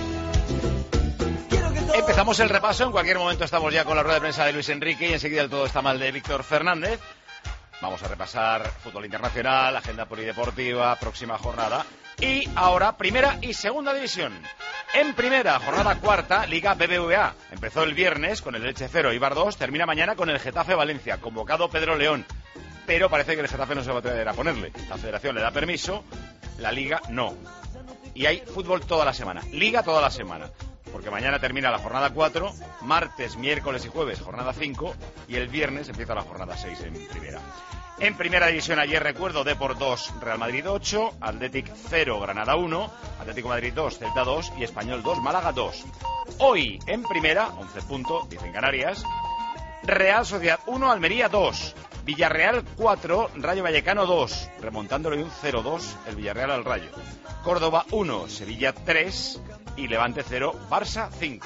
Empezamos el repaso. En cualquier momento estamos ya con la rueda de prensa de Luis Enrique y enseguida el todo está mal de Víctor Fernández. Vamos a repasar fútbol internacional, agenda polideportiva, próxima jornada. Y ahora, primera y segunda división. En primera, jornada cuarta, Liga BBVA. Empezó el viernes con el Elche 0, Eibar 2, termina mañana con el Getafe Valencia, convocado Pedro León. Pero parece que el Getafe no se va a atrever a ponerle. La Federación le da permiso, la Liga no. Y hay fútbol toda la semana, Liga toda la semana. Porque mañana termina la jornada 4, martes, miércoles y jueves jornada 5 y el viernes empieza la jornada 6 en primera. En primera división ayer recuerdo Depor 2, Real Madrid 8, Athletic 0, Granada 1, Atlético Madrid 2, Celta 2 y Español 2, Málaga 2. Hoy en primera, 11 puntos, dicen Canarias, Real Sociedad 1, Almería 2, Villarreal 4, Rayo Vallecano 2, remontándole un 0-2 el Villarreal al Rayo. Córdoba 1, Sevilla 3 y Levante 0, Barça 5.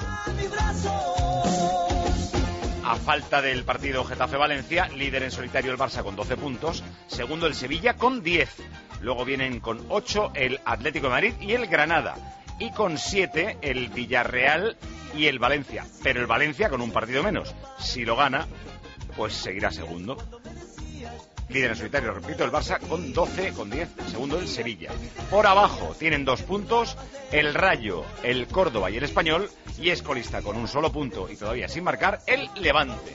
A falta del partido Getafe-Valencia, líder en solitario el Barça con 12 puntos, segundo el Sevilla con 10. Luego vienen con 8 el Atlético de Madrid y el Granada. Y con 7 el Villarreal y el Valencia. Pero el Valencia con un partido menos. Si lo gana, pues seguirá segundo. Líder en solitario, repito, el Barça con 12, con 10, segundo el Sevilla. Por abajo tienen 2 puntos el Rayo, el Córdoba y el Español, y es colista con un solo punto y todavía sin marcar el Levante.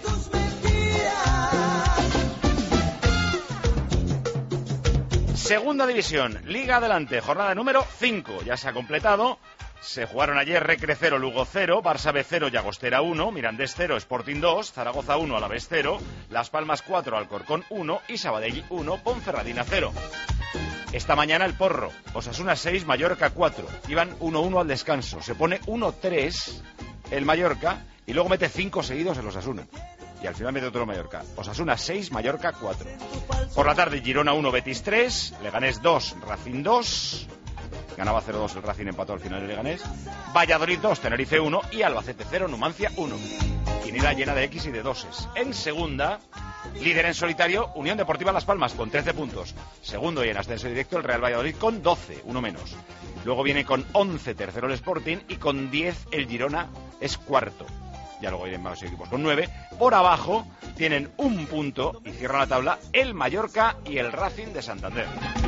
Segunda división, Liga Adelante, jornada número 5, ya se ha completado. Se jugaron ayer Recre 0, Lugo 0, Barça B 0, Llagostera 1, Mirandés 0, Sporting 2, Zaragoza 1, Alavés 0, Las Palmas 4, Alcorcón 1 y Sabadell 1, Ponferradina 0. Esta mañana el Porro, Osasuna 6, Mallorca 4, iban 1-1 al descanso, se pone 1-3 el Mallorca y luego mete 5 seguidos el Osasuna. Y al final mete otro Mallorca. Osasuna 6, Mallorca 4. Por la tarde Girona 1, Betis 3, Leganés 2, Racing 2... Ganaba 0-2 el Racing, empató al final el Leganés. Valladolid 2, Tenerife 1 y Albacete 0, Numancia 1. Quinida llena de X y de doses. En segunda, líder en solitario, Unión Deportiva Las Palmas con 13 puntos. Segundo y en ascenso directo el Real Valladolid con 12, uno menos. Luego viene con 11 tercero el Sporting y con 10 el Girona es cuarto. Ya luego vienen más equipos con 9. Por abajo tienen un punto y cierran la tabla el Mallorca y el Racing de Santander.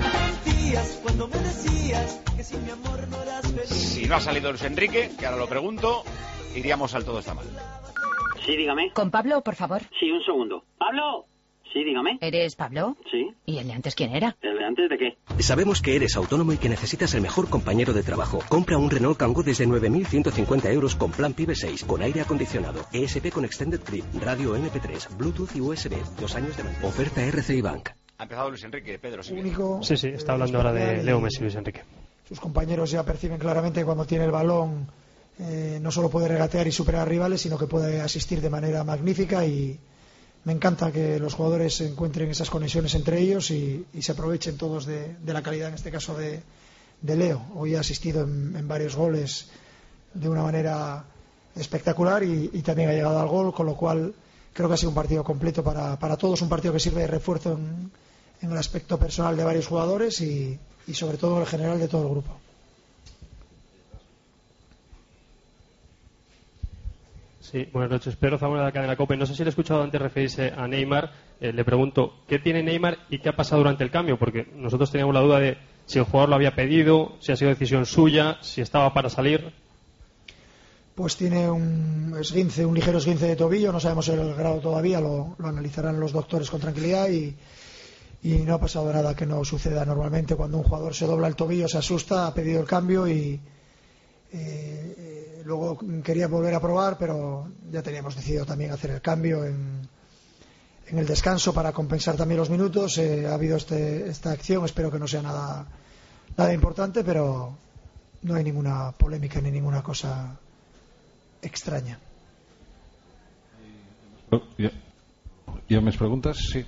Si no ha salido Luis Enrique, que ahora lo pregunto, iríamos al todo está mal. Sí, dígame. ¿Con Pablo, por favor? Sí, un segundo. ¡Pablo! Sí, dígame. ¿Eres Pablo? Sí. ¿Y el de antes quién era? ¿El de antes de qué? Sabemos que eres autónomo y que necesitas el mejor compañero de trabajo. Compra un Renault Kangoo desde 9.150 euros con plan PIB 6, con aire acondicionado, ESP con Extended Grip, radio MP3, Bluetooth y USB, 2 años de mantenimiento. Oferta RCI Bank. Ha empezado Luis Enrique, Pedro. Sí, sí, está hablando ahora de Leo Messi, Luis Enrique. Sus compañeros ya perciben claramente que cuando tiene el balón no solo puede regatear y superar a rivales, sino que puede asistir de manera magnífica, y me encanta que los jugadores encuentren esas conexiones entre ellos y se aprovechen todos de la calidad, en este caso de Leo. Hoy ha asistido en varios goles de una manera espectacular y también ha llegado al gol, con lo cual creo que ha sido un partido completo para todos, un partido que sirve de refuerzo en el aspecto personal de varios jugadores y sobre todo en el general de todo el grupo. Sí, buenas noches. Pedro Zamora de la cadena COPE. No sé si le he escuchado antes referirse a Neymar. Le pregunto, ¿qué tiene Neymar y qué ha pasado durante el cambio? Porque nosotros teníamos la duda de si el jugador lo había pedido, si ha sido decisión suya, si estaba para salir. Pues tiene un ligero esguince de tobillo, no sabemos el grado todavía, lo analizarán los doctores con tranquilidad y no ha pasado nada que no suceda normalmente. Cuando un jugador se dobla el tobillo, se asusta, ha pedido el cambio y luego quería volver a probar, pero ya teníamos decidido también hacer el cambio en el descanso para compensar también los minutos. Ha habido esta acción, espero que no sea nada importante, pero no hay ninguna polémica ni ninguna cosa extraña. ¿Ya me preguntas? Sí.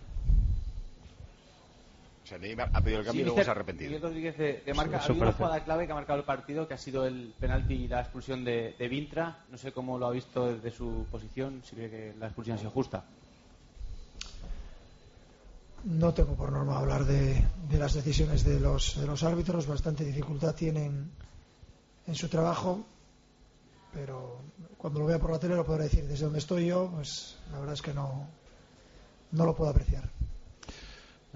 O sea, Neymar ha pedido el cambio y luego se ha arrepentido. Miguel Rodríguez de marca. Hay una jugada clave que ha marcado el partido, que ha sido el penalti y la expulsión de Vintra. No sé cómo lo ha visto desde su posición, si cree que la expulsión ha sido justa. No tengo por norma hablar de las decisiones de los árbitros. Bastante dificultad tienen en su trabajo, pero cuando lo vea por la tele lo podré decir. Desde donde estoy yo, pues la verdad es que no lo puedo apreciar.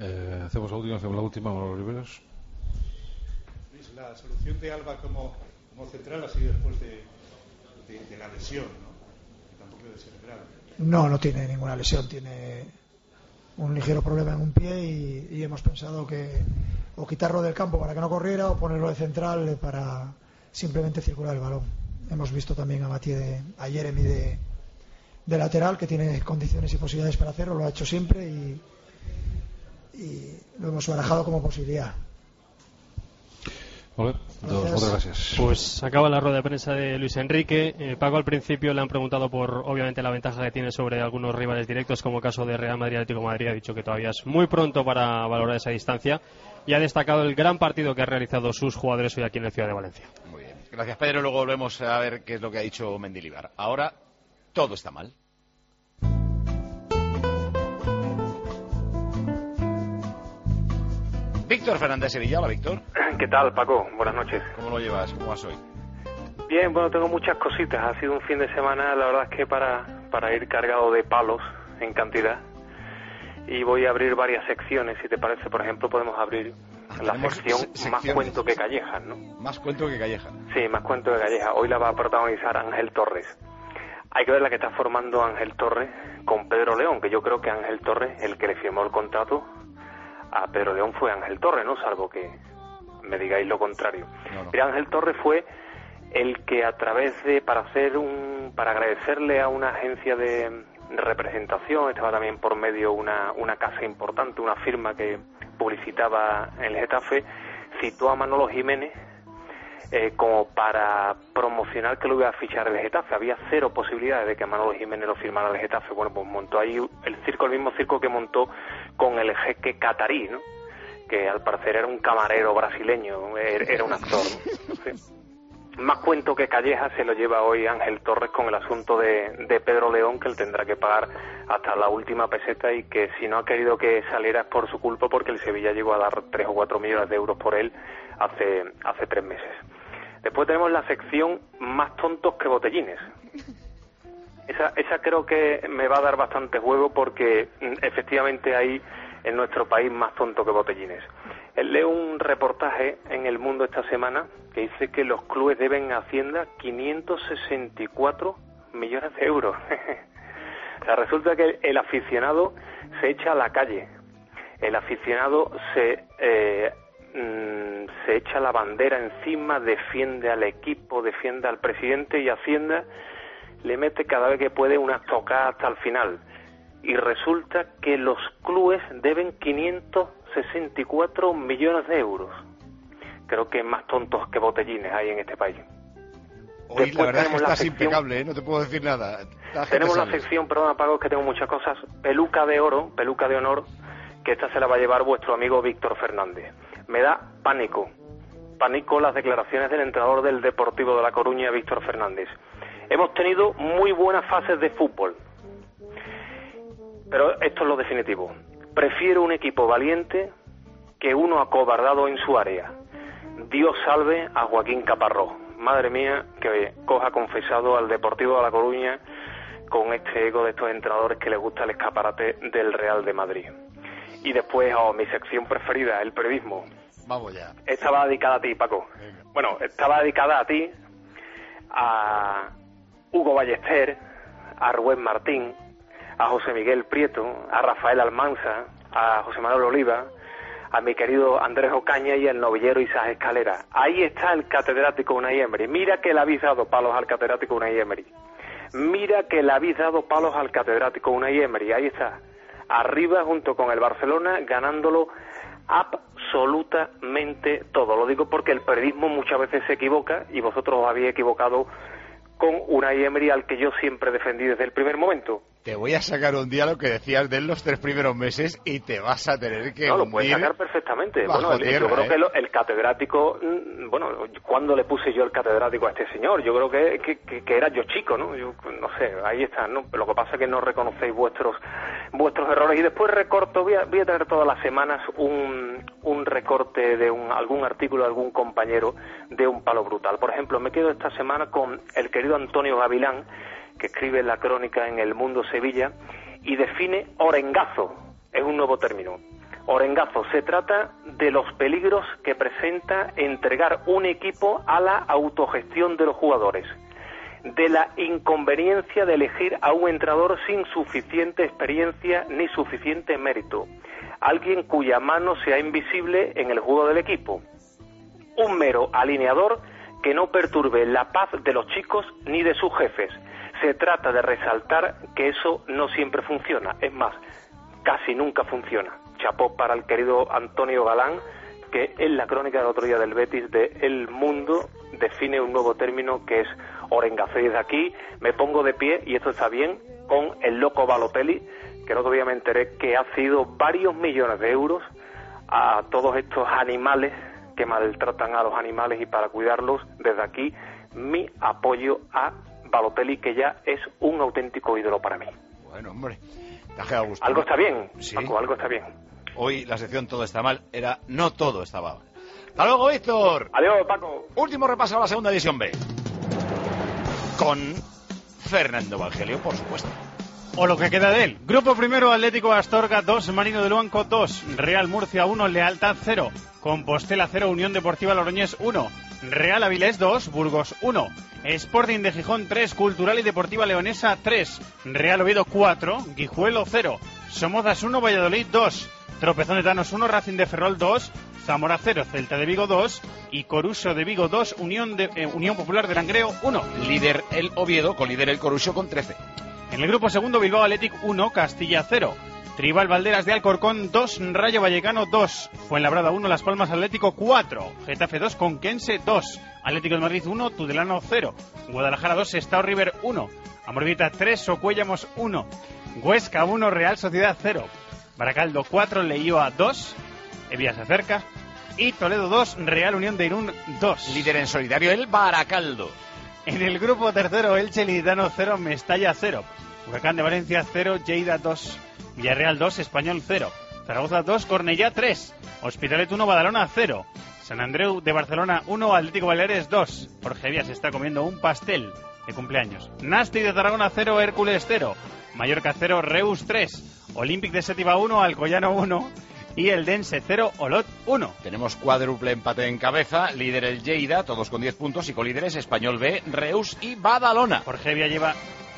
Hacemos la última, Manolo Riveros. La solución de Alba como como central ha sido después de la lesión, ¿no? Que tampoco debe ser grave. No tiene ninguna lesión, tiene un ligero problema en un pie y hemos pensado que o quitarlo del campo para que no corriera o ponerlo de central para simplemente circular el balón. Hemos visto también a Jeremy de lateral, que tiene condiciones y posibilidades para hacerlo, lo ha hecho siempre y lo hemos barajado como posibilidad. Muchas gracias. Pues acaba la rueda de prensa de Luis Enrique. Paco, al principio le han preguntado por, obviamente, la ventaja que tiene sobre algunos rivales directos, como el caso de Real Madrid y Atlético de Madrid. Ha dicho que todavía es muy pronto para valorar esa distancia y ha destacado el gran partido que han realizado sus jugadores hoy aquí en la ciudad de Valencia. Muy bien. Gracias, Pedro. Luego volvemos a ver qué es lo que ha dicho Mendilibar. Ahora, todo está mal. Víctor Fernández Sevilla. Hola, Víctor. ¿Qué tal, Paco? Buenas noches. ¿Cómo lo llevas? ¿Cómo vas hoy? Bien, bueno, tengo muchas cositas. Ha sido un fin de semana, la verdad es que para ir cargado de palos en cantidad. Y voy a abrir varias secciones. Si te parece, por ejemplo, podemos abrir la sección Más cuento que Callejas, ¿no? Más cuento que Callejas. Sí, Más cuento que Callejas. Hoy la va a protagonizar Ángel Torres. Hay que ver la que está formando Ángel Torres con Pedro León, que yo creo que Ángel Torres, el que le firmó el contrato a Pedro León, fue Ángel Torres, ¿no? Salvo que me digáis lo contrario. No. Mira, Ángel Torres fue el que a través de, para agradecerle a una agencia de representación, estaba también por medio una casa importante, una firma que publicitaba en el Getafe, citó a Manolo Jiménez como para promocionar que lo iba a fichar el Getafe. Había cero posibilidades de que Manolo Jiménez lo firmara el Getafe. Bueno, pues montó ahí el mismo circo que montó con el jeque catarí, ¿no? Que al parecer era un camarero brasileño, era un actor, ¿no? Sí. Más cuento que Callejas se lo lleva hoy Ángel Torres con el asunto de Pedro León, que él tendrá que pagar hasta la última peseta y que si no ha querido que saliera es por su culpa, porque el Sevilla llegó a dar 3 o 4 millones de euros por él hace 3 meses. Después tenemos la sección Más tontos que botellines. Esa creo que me va a dar bastante juego porque efectivamente hay en nuestro país más tontos que botellines. Leo un reportaje en El Mundo esta semana que dice que los clubes deben a Hacienda 564 millones de euros. O sea, resulta que el aficionado se echa a la calle. El aficionado se echa la bandera encima, defiende al equipo, defiende al presidente, y Hacienda le mete cada vez que puede una estocada hasta el final. Y resulta que los clubes deben 564 millones de euros. Creo que más tontos que botellines hay en este país. Hoy la verdad es que estás impecable, ¿eh? No te puedo decir nada. Tenemos la sección, perdona, Paco, que tengo muchas cosas, peluca de oro, peluca de honor, que esta se la va a llevar vuestro amigo Víctor Fernández. Me da pánico las declaraciones del entrenador del Deportivo de La Coruña, Víctor Fernández. Hemos tenido muy buenas fases de fútbol, pero esto es lo definitivo. Prefiero un equipo valiente que uno acobardado en su área. Dios salve a Joaquín Caparrós. Madre mía, que coja confesado al Deportivo de La Coruña con este ego de estos entrenadores que les gusta el escaparate del Real de Madrid. Y después, mi sección preferida, el periodismo. Vamos ya. Esta va dedicada a ti, Paco. Venga. Bueno, esta va dedicada a ti, a Hugo Ballester, a Rubén Martín, a José Miguel Prieto, a Rafael Almanza, a José Manuel Oliva, a mi querido Andrés Ocaña y al novillero Isaac Escalera. Ahí está el catedrático Unai Emery. Mira que le habéis dado palos al catedrático Unai Emery. Mira que le habéis dado palos al catedrático Unai Emery. Ahí está. Arriba junto con el Barcelona, ganándolo absolutamente todo. Lo digo porque el periodismo muchas veces se equivoca y vosotros os habéis equivocado con Unai Emery, al que yo siempre defendí desde el primer momento. Te voy a sacar un día lo que decías de él los 3 primeros meses y te vas a tener que No, lo puedes sacar perfectamente. Bueno, tierra, yo creo que el catedrático, bueno, ¿cuándo le puse yo el catedrático a este señor? Yo creo que era yo chico, ¿no? Yo no sé, ahí está, ¿no? Lo que pasa es que no reconocéis vuestros errores. Y después recorto, voy a tener todas las semanas un recorte de algún artículo de algún compañero de Un Palo Brutal. Por ejemplo, me quedo esta semana con el querido Antonio Gavilán, que escribe la crónica en El Mundo Sevilla y define orengazo, es un nuevo término. Orengazo, se trata de los peligros que presenta entregar un equipo a la autogestión de los jugadores, de la inconveniencia de elegir a un entrenador sin suficiente experiencia ni suficiente mérito, alguien cuya mano sea invisible en el juego del equipo, un mero alineador que no perturbe la paz de los chicos ni de sus jefes. Se trata de resaltar que eso no siempre funciona, es más, casi nunca funciona. Chapó para el querido Antonio Galán, que en la crónica del otro día del Betis de El Mundo define un nuevo término que es Orengazo. Y desde aquí me pongo de pie, y esto está bien, con el loco Balotelli, que el otro día me enteré que ha sido varios millones de euros a todos estos animales que maltratan a los animales, y para cuidarlos, desde aquí, mi apoyo a Balotelli, que ya es un auténtico ídolo para mí. Bueno, hombre, te ha quedado gusto. Algo está bien, sí. Paco, algo está bien. Hoy la sección Todo está mal era No todo estaba mal. Hasta luego, Víctor. Adiós, Paco. Último repaso a la segunda división B. Con Fernando Evangelio, por supuesto. O lo que queda de él. Grupo primero, Atlético Astorga 2, Marino de Luanco 2, Real Murcia 1, Lealtad 0, Compostela 0, Unión Deportiva Logroñés 1, Real Avilés 2, Burgos 1, Sporting de Gijón 3, Cultural y Deportiva Leonesa 3, Real Oviedo 4, Guijuelo 0, Somozas 1, Valladolid 2, Tropezón de Tanos 1, Racing de Ferrol 2, Zamora 0, Celta de Vigo 2 y Coruso de Vigo 2, Unión Popular de Langreo 1. Líder el Oviedo, con líder el Coruso con 13. En el grupo segundo, Bilbao Athletic 1, Castilla 0, Tribal Valderas de Alcorcón 2, Rayo Vallecano 2, Fuenlabrada 1, Las Palmas Atlético 4, Getafe 2, Conquense 2, Atlético de Madrid 1, Tudelano 0, Guadalajara 2, Sestao River 1, Amorebieta 3, Socuéllamos 1, Huesca 1, Real Sociedad 0, Baracaldo 4, Leioa 2, Evia se acerca, y Toledo 2, Real Unión de Irún 2. Líder en solitario el Baracaldo. En el grupo tercero, Elche Licitano 0, Mestalla 0, Huracán de Valencia 0, Lleida 2, Villarreal 2, Español 0, Zaragoza 2, Cornellá 3, Hospitalet 1, Badalona 0, San Andreu de Barcelona 1, Atlético Baleares 2. Jorge Vías está comiendo un pastel de cumpleaños. Nasti de Tarragona 0, Hércules 0, Mallorca 0, Reus 3, Olympic de Sétiva 1, Alcoyano 1 y el Dense 0, Olot 1. Tenemos cuádruple empate en cabeza, líder el Lleida, todos con 10 puntos, y colíderes Español B, Reus y Badalona. Jorge Vía lleva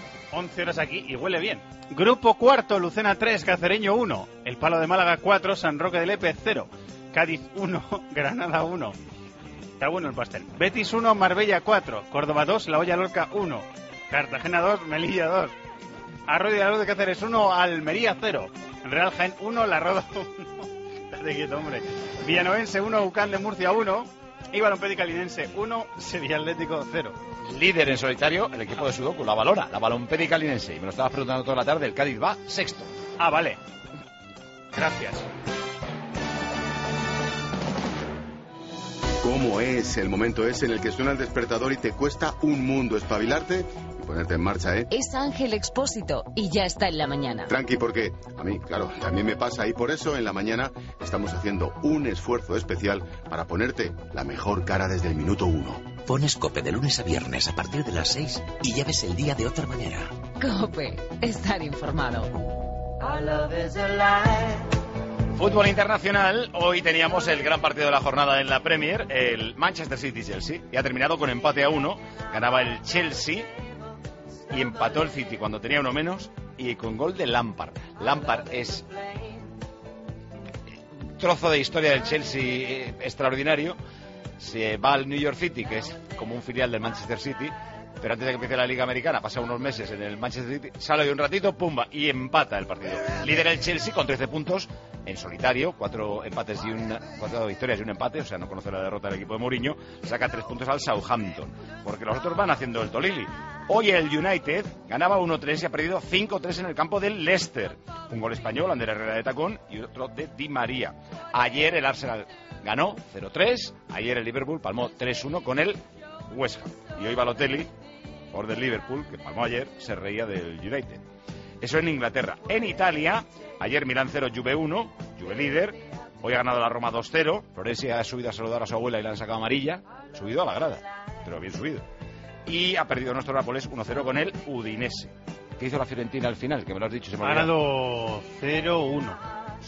11 horas aquí y huele bien. Grupo cuarto, Lucena 3, Cacereño 1, El Palo de Málaga 4, San Roque de Lepe 0, Cádiz 1, Granada 1. Está bueno el pastel. Betis 1, Marbella 4, Córdoba 2, La Hoya Lorca 1, Cartagena 2, Melilla 2, Arroyo de la Luz de Cáceres 1, Almería 0, Real Jaén 1, La Roda 1. Estate quieto, hombre. Villanovense 1, Ucán de Murcia 1 y Balompédica Linense 1, Sevilla Atlético 0. Líder en solitario el equipo de Sudoku, la Valora, la Balompédica Linense. Y me lo estabas preguntando toda la tarde, el Cádiz va sexto. Ah, vale. Gracias. ¿Cómo es el momento ese en el que suena el despertador y te cuesta un mundo espabilarte y ponerte en marcha, Es Ángel Expósito y ya está en la mañana. Tranqui, porque a mí, claro, también me pasa, y por eso en la mañana estamos haciendo un esfuerzo especial para ponerte la mejor cara desde el minuto 1. Pones COPE de lunes a viernes a partir de las 6 y ya ves el día de otra manera. COPE, estar informado. Fútbol internacional, hoy teníamos el gran partido de la jornada en la Premier, el Manchester City-Chelsea, y ha terminado con empate a 1, ganaba el Chelsea y empató el City cuando tenía uno menos y con gol de Lampard. Lampard es un trozo de historia del Chelsea extraordinario, se va al New York City, que es como un filial del Manchester City, pero antes de que empiece la Liga Americana, pasa unos meses en el Manchester City, sale de un ratito, pumba, y empata el partido. Líder el Chelsea con 13 puntos en solitario, 4 victorias y un empate, o sea, no conoce la derrota del equipo de Mourinho, saca 3 puntos al Southampton, porque los otros van haciendo el tolili. Hoy el United ganaba 1-3 y ha perdido 5-3 en el campo del Leicester. Un gol español, Ander Herrera de tacón, y otro de Di María. Ayer el Arsenal ganó 0-3, ayer el Liverpool palmó 3-1 con el West Ham. Y hoy Balotelli, por del Liverpool, que palmó ayer, se reía del United. Eso en Inglaterra. En Italia, ayer Milán 0, Juve 1, Juve líder. Hoy ha ganado la Roma 2-0. Florenzi ha subido a saludar a su abuela y le han sacado amarilla. Subido a la grada, pero bien subido. Y ha perdido nuestro Nápoles 1-0 con el Udinese. ¿Qué hizo la Fiorentina al final? Que me lo has dicho. Se me ha ganado 0-1.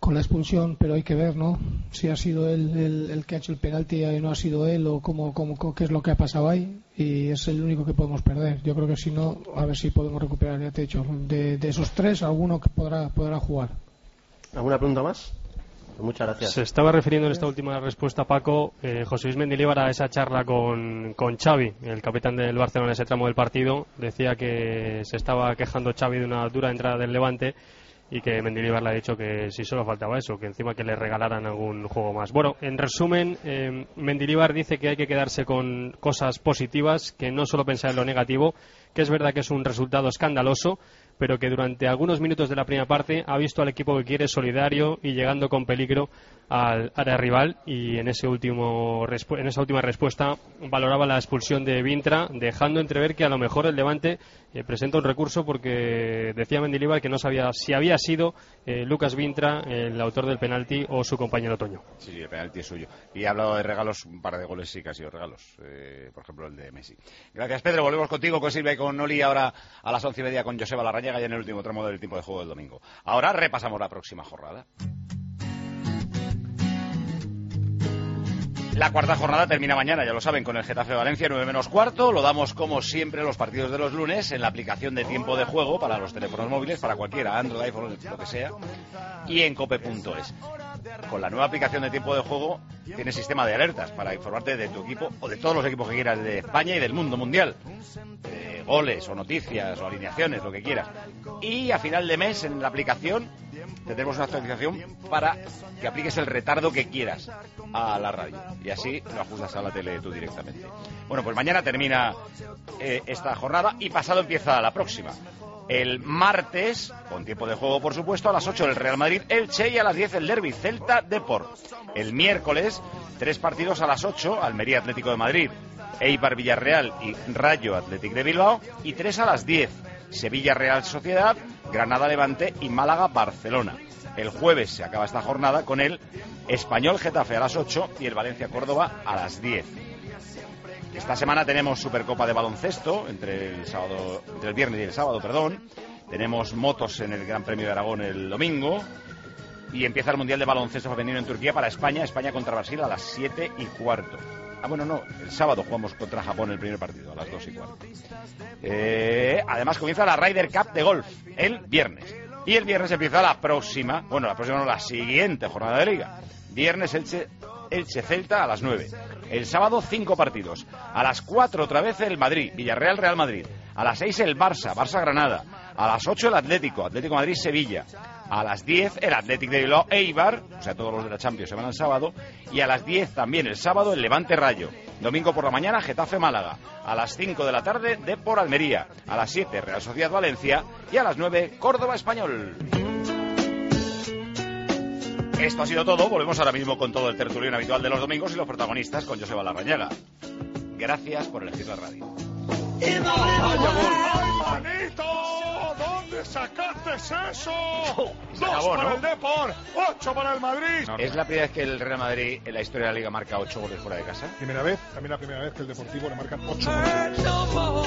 con la expulsión, pero hay que ver, ¿no? Si ha sido él el que ha hecho el penalti y no ha sido él, o qué es lo que ha pasado ahí, y es el único que podemos perder. Yo creo que si no, a ver si podemos recuperar, ya te he dicho, de esos tres, alguno que podrá jugar. ¿Alguna pregunta más? Muchas gracias. Se estaba refiriendo en esta última respuesta, Paco, José Luis Mendilibar, a esa charla con Xavi, el capitán del Barcelona, en ese tramo del partido. Decía que se estaba quejando Xavi de una dura entrada del Levante y que Mendilibar le ha dicho que si solo faltaba eso, que encima que le regalaran algún juego más. Bueno, en resumen, Mendilibar dice que hay que quedarse con cosas positivas, que no solo pensar en lo negativo, que es verdad que es un resultado escandaloso, pero que durante algunos minutos de la primera parte ha visto al equipo que quiere solidario y llegando con peligro al área rival, y en esa última respuesta valoraba la expulsión de Vintra, dejando entrever que a lo mejor el Levante presenta un recurso, porque decía Mendilibar que no sabía si había sido Lucas Vintra el autor del penalti o su compañero Toño. Sí, el penalti es suyo. Y ha hablado de regalos, un par de goles sí que han sido regalos, por ejemplo el de Messi. Gracias, Pedro. Volvemos contigo, con Silvia y con Oli, ahora a las 11:30 con Joseba Larrañaga, ya en el último tramo del tiempo de juego del domingo. Ahora repasamos la próxima jornada. La cuarta jornada termina mañana, ya lo saben, con el Getafe Valencia 9 menos cuarto. Lo damos como siempre los partidos de los lunes en la aplicación de tiempo de juego para los teléfonos móviles, para cualquiera, Android, iPhone, lo que sea, y en cope.es. Con la nueva aplicación de tiempo de juego tienes sistema de alertas para informarte de tu equipo o de todos los equipos que quieras de España y del mundo mundial. Goles o noticias o alineaciones, lo que quieras. Y a final de mes en la aplicación tendremos una actualización para que apliques el retardo que quieras a la radio y así lo ajustas a la tele tú directamente. Bueno, pues mañana termina esta jornada y pasado empieza la próxima. El martes, con tiempo de juego por supuesto, a las 8 el Real Madrid Elche y a las 10 el Derbi Celta Depor. El miércoles, 3 partidos a las 8, Almería Atlético de Madrid, Eibar Villarreal y Rayo Athletic de Bilbao, y 3 a las 10, Sevilla Real Sociedad, Granada Levante y Málaga Barcelona. El jueves se acaba esta jornada con el Español Getafe a las 8 y el Valencia Córdoba a las 10. Esta semana tenemos Supercopa de baloncesto entre el viernes y el sábado, Tenemos motos en el Gran Premio de Aragón el domingo y empieza el Mundial de Baloncesto Femenino en Turquía para España contra Brasil a las 7:15. El sábado jugamos contra Japón el primer partido a las 2:15. Además comienza la Ryder Cup de golf el viernes. Y el viernes empieza la siguiente jornada de liga. Viernes Elche Celta a las 9. El sábado 5 partidos. A las 4 otra vez el Madrid, Villarreal Real Madrid. A las 6 el Barça Granada. A las 8 el Atlético Madrid Sevilla. A las 10 el Athletic de Bilbao Eibar, o sea, todos los de la Champions se van al sábado. Y a las 10 también el sábado el Levante Rayo. Domingo por la mañana Getafe Málaga. A las 5 de la tarde Depor Almería. A las 7 Real Sociedad Valencia. Y a las 9 Córdoba Español. Esto ha sido todo. Volvemos ahora mismo con todo el tertulión habitual de los domingos y los protagonistas con Joseba Larrañaga. Gracias por elegir la radio. ¡Ay, manito! ¿Dónde sacaste eso? 2 para el Depor, 8 para el Madrid. ¿Es la primera vez que el Real Madrid en la historia de la Liga marca 8 goles fuera de casa? Primera vez, también la primera vez que el Deportivo le marcan 8 goles.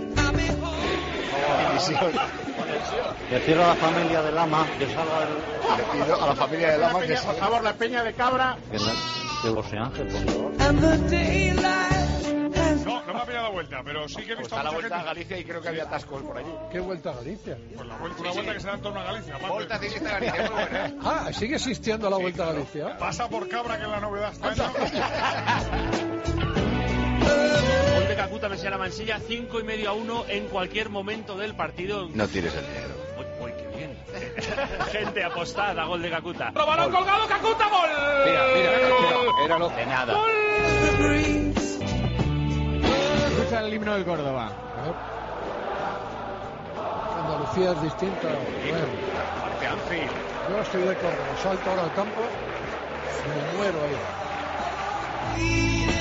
Le pido a la familia de Lama que salga Le pido a la familia de Lama que por favor, la Peña de Cabra. Que José Ángel, por favor. No me ha pillado la vuelta, pero sí que he visto está la vuelta a Galicia y creo que había atascos por allí. ¿Qué vuelta a Galicia? Pues una vuelta que se da en torno a Galicia. Vuelta ciclista a Galicia, muy buena. ¿Sigue existiendo la vuelta a Galicia? Pasa por Cabra, que es la novedad este año. Gol de Kakuta Messiana Mansilla, 5,5-1 en cualquier momento del partido. No tires el dinero. Uy, qué bien. Gente apostada, gol de Kakuta. ¡Balón colgado, Kakuta, gol! Mira, era lo de nada. Escucha el himno del Córdoba. Andalucía es distinta. Yo estoy de Córdoba, salto ahora al campo, me muero ahí.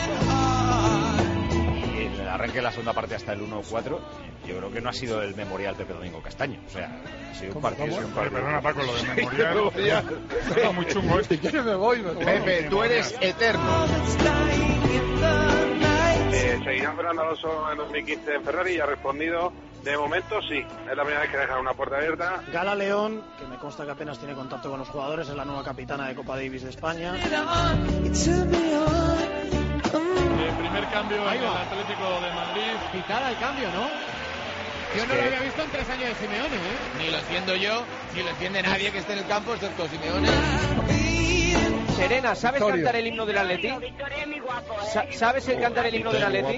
Y el arranque de la segunda parte hasta el 1-4, yo creo que no ha sido el memorial Pepe Domingo Castaño. O sea, ha sido un partido. Perdona, Paco, lo de memorial. Está muy chungo Si quieres me voy. Pepe, tú eres eterno. ¿Seguirá Fernando Alonso en 2015 en Ferrari? Y ha respondido, de momento sí. Es la primera vez que deja una puerta abierta. Gala León, que me consta que apenas tiene contacto con los jugadores, es la nueva capitana de Copa Davis de España. El primer cambio en el Atlético de Madrid. Quitada el cambio, ¿no? Yo no lo había visto en 3 años de Simeone, ¿eh? Ni lo entiendo yo, ni lo entiende nadie que esté en el campo, excepto Simeone. Serena, ¿sabes cantar el himno del Atleti? ¿Sabes cantar el himno del Atleti?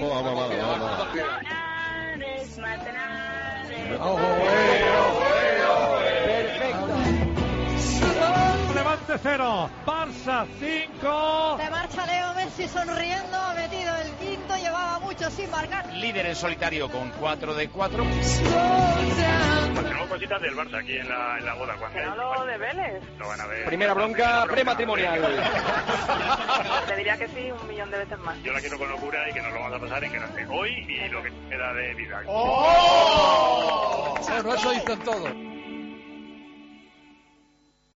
Perfecto. Levante 0, Barça 5. Se marcha Leo Messi sonriendo, ha metido el quinto, llevaba mucho sin marcar. Líder en solitario con 4 de 4. Tenemos cositas del Barça aquí en la boda. Que no lo develes. Lo van a ver. Primera bronca prematrimonial. Le diría que sí 1.000.000 de veces más. Yo la quiero con locura y que nos lo vamos a pasar en grande hoy y lo que queda de vida. Bueno, eso dicen todo.